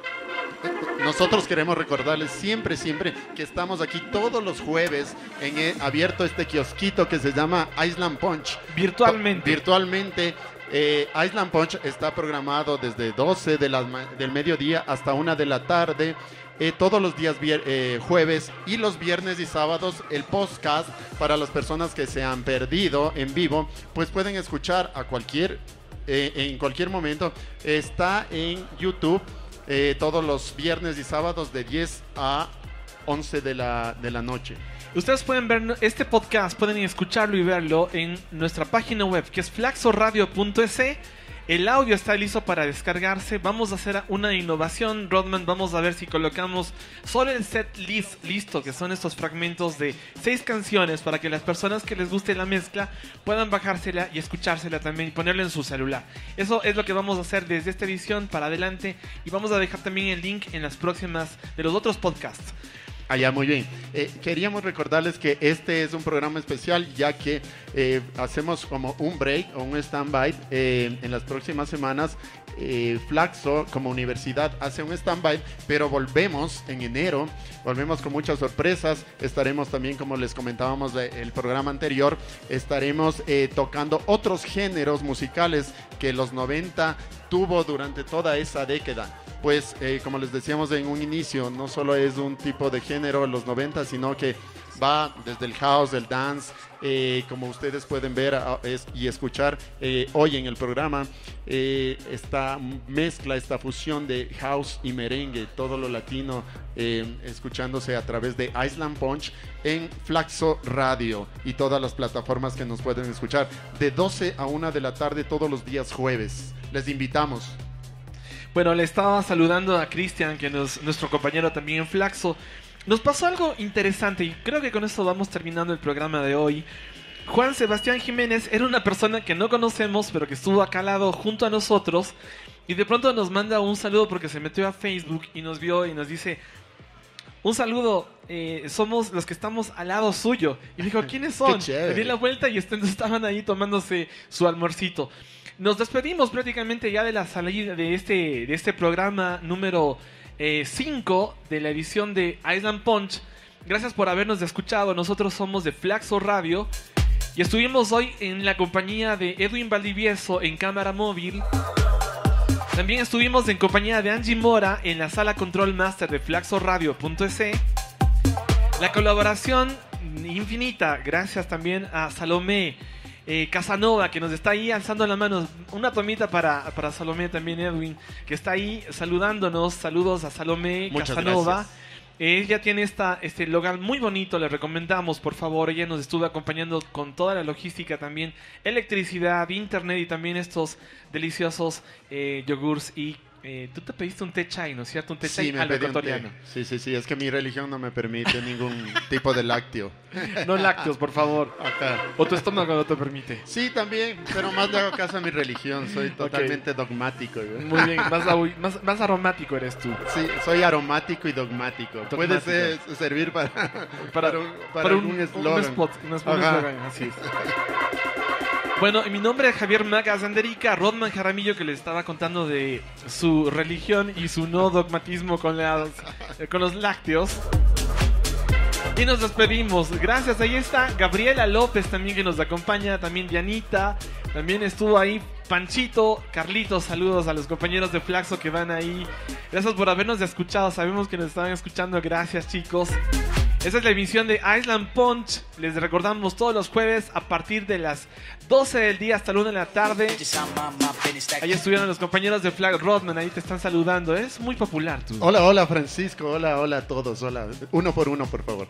Nosotros queremos recordarles siempre, siempre que estamos aquí todos los jueves en eh, abierto este kiosquito que se llama Island Punch. Virtualmente. Virtualmente Eh, Island Punch está programado desde doce de la ma- del mediodía hasta una de la tarde. Eh, todos los días vier- eh, jueves y los viernes y sábados el podcast para las personas que se han perdido en vivo, pues pueden escuchar a cualquier eh, en cualquier momento. Está en YouTube eh, todos los viernes y sábados de diez a once de la, de la noche. Ustedes pueden ver este podcast, pueden escucharlo y verlo en nuestra página web, que es flaxoradio punto es. El audio está listo para descargarse. Vamos a hacer una innovación, Rodman. Vamos a ver si colocamos solo el set list listo, que son estos fragmentos de seis canciones, para que las personas que les guste la mezcla puedan bajársela y escuchársela también y ponerla en su celular. Eso es lo que vamos a hacer desde esta edición para adelante, y vamos a dejar también el link en las próximas de los otros podcasts. Allá, muy bien. Eh, queríamos recordarles que este es un programa especial, ya que eh, hacemos como un break o un stand-by eh, en las próximas semanas. Eh, Flaxo como universidad hace un stand-by, pero volvemos en enero, volvemos con muchas sorpresas. Estaremos también, como les comentábamos el programa anterior, estaremos eh, tocando otros géneros musicales que los noventa tuvo durante toda esa década. Pues eh, como les decíamos en un inicio, no solo es un tipo de género los noventa, sino que va desde el house, el dance, eh, como ustedes pueden ver a, es, y escuchar eh, hoy en el programa, eh, esta mezcla, esta fusión de house y merengue, todo lo latino, eh, escuchándose a través de Island Punch en Flaxo Radio y todas las plataformas que nos pueden escuchar de doce a una de la tarde todos los días jueves. Les invitamos. Bueno, le estaba saludando a Cristian, que es nuestro compañero también en Flaxo. Nos pasó algo interesante y creo que con esto vamos terminando el programa de hoy. Juan Sebastián Jiménez era una persona que no conocemos, pero que estuvo acá al lado junto a nosotros, y de pronto nos manda un saludo porque se metió a Facebook y nos vio y nos dice: un saludo, eh, somos los que estamos al lado suyo. Y dijo: ¿quiénes son? Le di la vuelta y estaban ahí tomándose su almuercito. Nos despedimos prácticamente ya de la salida de este, de este programa número cinco eh, de la edición de Island Punch. Gracias por habernos escuchado. Nosotros somos de Flaxo Radio y estuvimos hoy en la compañía de Edwin Valdivieso en cámara móvil. También estuvimos en compañía de Angie Mora en la sala Control Master de flaxoradio punto es. La colaboración infinita, gracias también a Salomé Eh, Casanova, que nos está ahí alzando la mano. Una tomita para, para Salomé también, Edwin, que está ahí saludándonos. Saludos a Salomé Muchas Casanova. gracias. Ella tiene esta, este local muy bonito, le recomendamos, por favor. Ella nos estuvo acompañando con toda la logística también, electricidad, internet y también estos deliciosos eh, yogurts. Y eh, tú te pediste un té chai, ¿no es cierto? Un té chai Sí, me al pedí un té. ecuatoriano. Sí, sí, sí, es que mi religión no me permite ningún tipo de lácteo. No lácteos, por favor. Acá. O tu estómago no te permite. Sí, también, pero más le hago caso a mi religión, soy totalmente okay. dogmático. ¿Ve? Muy bien, más, más, más aromático eres tú. Sí, soy aromático y dogmático. dogmático. Puede ser, servir para, para, para, un, para, para un eslogan. Un spot, un eslogan, así es. Bueno, mi nombre es Javier Magas Anderica, Rodman Jaramillo, que les estaba contando de su religión y su no dogmatismo con, las, con los lácteos. Y nos despedimos. Gracias, ahí está Gabriela López también, que nos acompaña, también Dianita, también estuvo ahí Panchito, Carlitos, saludos a los compañeros de Flaxo que van ahí. Gracias por habernos escuchado, sabemos que nos estaban escuchando, gracias chicos. Esta es la emisión de Island Punch. Les recordamos todos los jueves a partir de las doce del día hasta la una de la tarde. Ahí estuvieron los compañeros de Flag Rodman, ahí te están saludando. Es muy popular tú. Hola, hola Francisco, hola, hola a todos, hola. Uno por uno, por favor.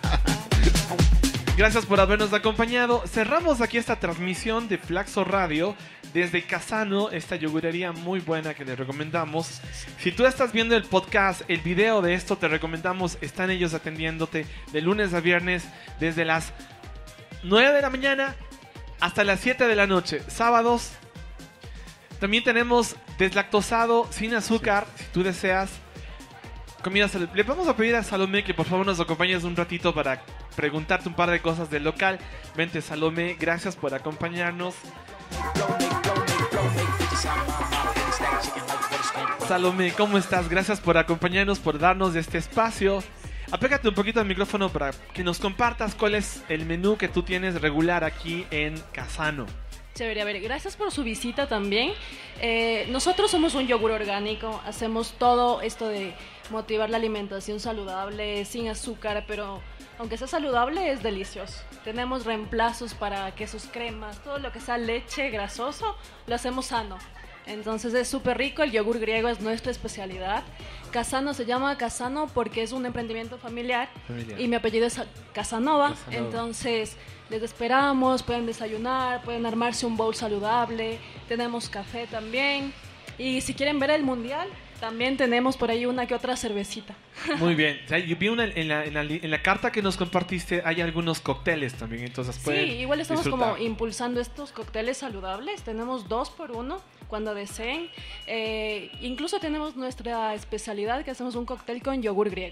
Gracias por habernos acompañado. Cerramos aquí esta transmisión de Flaxo Radio desde Casano, esta yogurería muy buena que les recomendamos. Si tú estás viendo el podcast, el video de esto, te recomendamos, están ellos atendiéndote de lunes a viernes desde las nueve de la mañana hasta las siete de la noche. Sábados también tenemos deslactosado, sin azúcar, si tú deseas. Comida salud. Le vamos a pedir a Salomé que por favor nos acompañes un ratito para preguntarte un par de cosas del local. Vente, Salomé, gracias por acompañarnos. Salomé, ¿cómo estás? Gracias por acompañarnos, por darnos este espacio. Apégate un poquito al micrófono para que nos compartas cuál es el menú que tú tienes regular aquí en Casano. Chévere, a ver, gracias por su visita también. Eh, nosotros somos un yogur orgánico, hacemos todo esto de motivar la alimentación saludable, sin azúcar, pero aunque sea saludable es delicioso. Tenemos reemplazos para quesos, cremas, todo lo que sea leche, grasoso, lo hacemos sano. Entonces es súper rico, el yogur griego es nuestra especialidad. Casano se llama Casano porque es un emprendimiento familiar, familiar. Y mi apellido es Casanova, Casanova. Entonces les esperamos, pueden desayunar, pueden armarse un bowl saludable, tenemos café también y si quieren ver el mundial también tenemos por ahí una que otra cervecita. Muy bien, o sea, yo vi una, en, la, en, la, en la carta que nos compartiste hay algunos cócteles también, entonces pueden sí, igual estamos disfrutar. Como impulsando estos cócteles saludables, tenemos dos por uno cuando deseen, eh, incluso tenemos nuestra especialidad que hacemos un cóctel con yogur griego.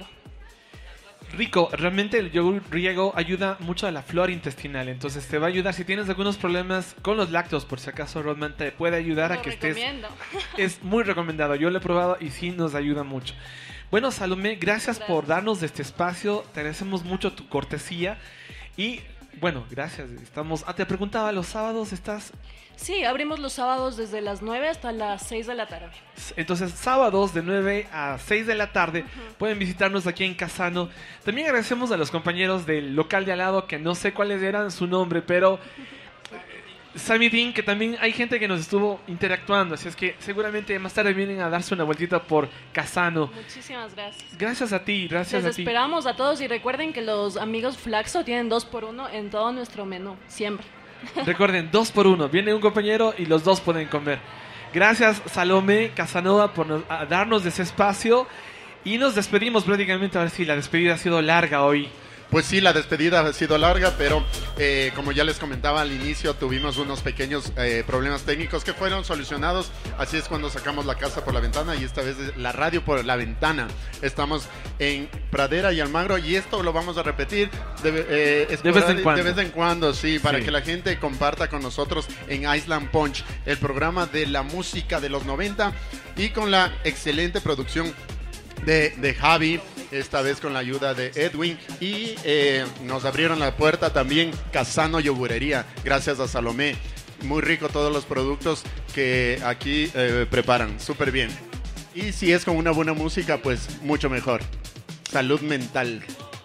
Rico, realmente el yogur griego ayuda mucho a la flora intestinal, entonces te va a ayudar si tienes algunos problemas con los lácteos, por si acaso Rodman te puede ayudar lo a que recomiendo. estés. Es muy recomendado, yo lo he probado y sí nos ayuda mucho. Bueno, Salomé, gracias, gracias por darnos de este espacio, te agradecemos mucho tu cortesía y bueno, gracias. Estamos. Ah, te preguntaba, ¿los sábados estás? Sí, abrimos los sábados desde las nueve hasta las seis de la tarde. Entonces, sábados de nueve a seis de la tarde, uh-huh. pueden visitarnos aquí en Casano. También agradecemos a los compañeros del local de al lado, que no sé cuáles eran su nombre, pero uh-huh. Sammy Dean, que también hay gente que nos estuvo interactuando, así es que seguramente más tarde vienen a darse una vueltita por Casano. Muchísimas gracias. Gracias a ti, gracias Les a ti. Les esperamos a todos y recuerden que los amigos Flaxo tienen dos por uno en todo nuestro menú, siempre. Recuerden, dos por uno. Viene un compañero y los dos pueden comer. Gracias, Salomé Casanova, por nos, darnos de ese espacio. Y nos despedimos prácticamente. A ver si la despedida ha sido larga hoy. Pues sí, la despedida ha sido larga, pero eh, como ya les comentaba al inicio, tuvimos unos pequeños eh, problemas técnicos que fueron solucionados. Así es cuando sacamos la casa por la ventana y esta vez la radio por la ventana. Estamos en Pradera y Almagro y esto lo vamos a repetir de, eh, de, vez, en cuando. de vez en cuando, sí, para sí. que la gente comparta con nosotros en Island Punch, el programa de la música de los noventa y con la excelente producción de, de Javi. Esta vez con la ayuda de Edwin y eh, nos abrieron la puerta también Casano Yogurería, gracias a Salomé. Muy rico todos los productos que aquí eh, preparan, súper bien. Y si es con una buena música, pues mucho mejor. Salud mental.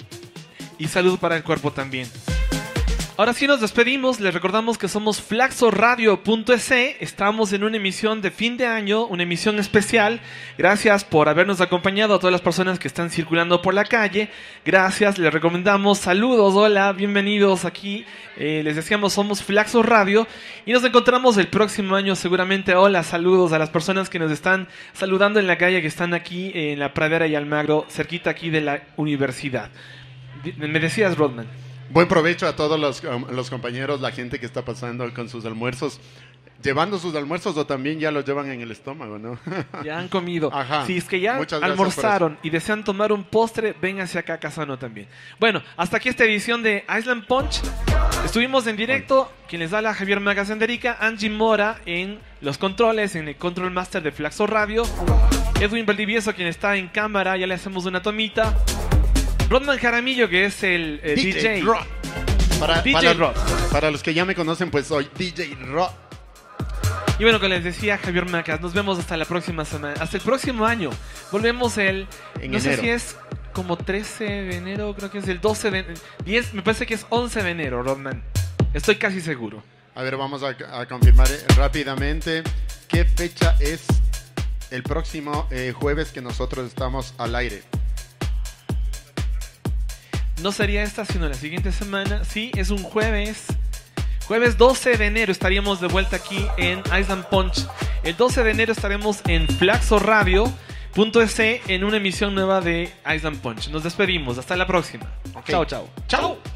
Y salud para el cuerpo también. Ahora sí nos despedimos, les recordamos que somos flaxo radio punto es. Estamos en una emisión de fin de año, una emisión especial. Gracias por habernos acompañado a todas las personas que están circulando por la calle. Gracias, les recomendamos, saludos, hola, bienvenidos aquí. Eh, les decíamos, somos Flaxo Radio y nos encontramos el próximo año seguramente. Hola, saludos a las personas que nos están saludando en la calle, que están aquí en la Pradera y Almagro, cerquita aquí de la universidad. Me decías, Rodman. Buen provecho a todos los, um, los compañeros, la gente que está pasando con sus almuerzos, llevando sus almuerzos o también ya los llevan en el estómago, ¿no? Ya han comido. Ajá. Si es que ya almorzaron y desean tomar un postre, vénganse acá a Casano también. Bueno, hasta aquí esta edición de Island Punch. Estuvimos en directo, quien les habla Javier Magazenderica, Angie Mora en los controles, en el Control Master de Flaxo Radio, Edwin Valdivieso, quien está en cámara, ya le hacemos una tomita. Rodman Jaramillo, que es el eh, D J. D J Rock. Para, D J para, Rock. Para los que ya me conocen, pues soy D J Rock. Y bueno, como les decía Javier Macas, nos vemos hasta la próxima semana. Hasta el próximo año. Volvemos el... En no enero. sé si es como trece de enero, creo que es el doce de... diez, me parece que es once de enero, Rodman. Estoy casi seguro. A ver, vamos a, a confirmar eh, rápidamente qué fecha es el próximo eh, jueves que nosotros estamos al aire. No sería esta, sino la siguiente semana. Sí, es un jueves. Jueves doce de enero estaríamos de vuelta aquí en Island Punch. El doce de enero estaremos en flaxo radio punto es en una emisión nueva de Island Punch. Nos despedimos. Hasta la próxima. Okay. Chao, chao. Chao.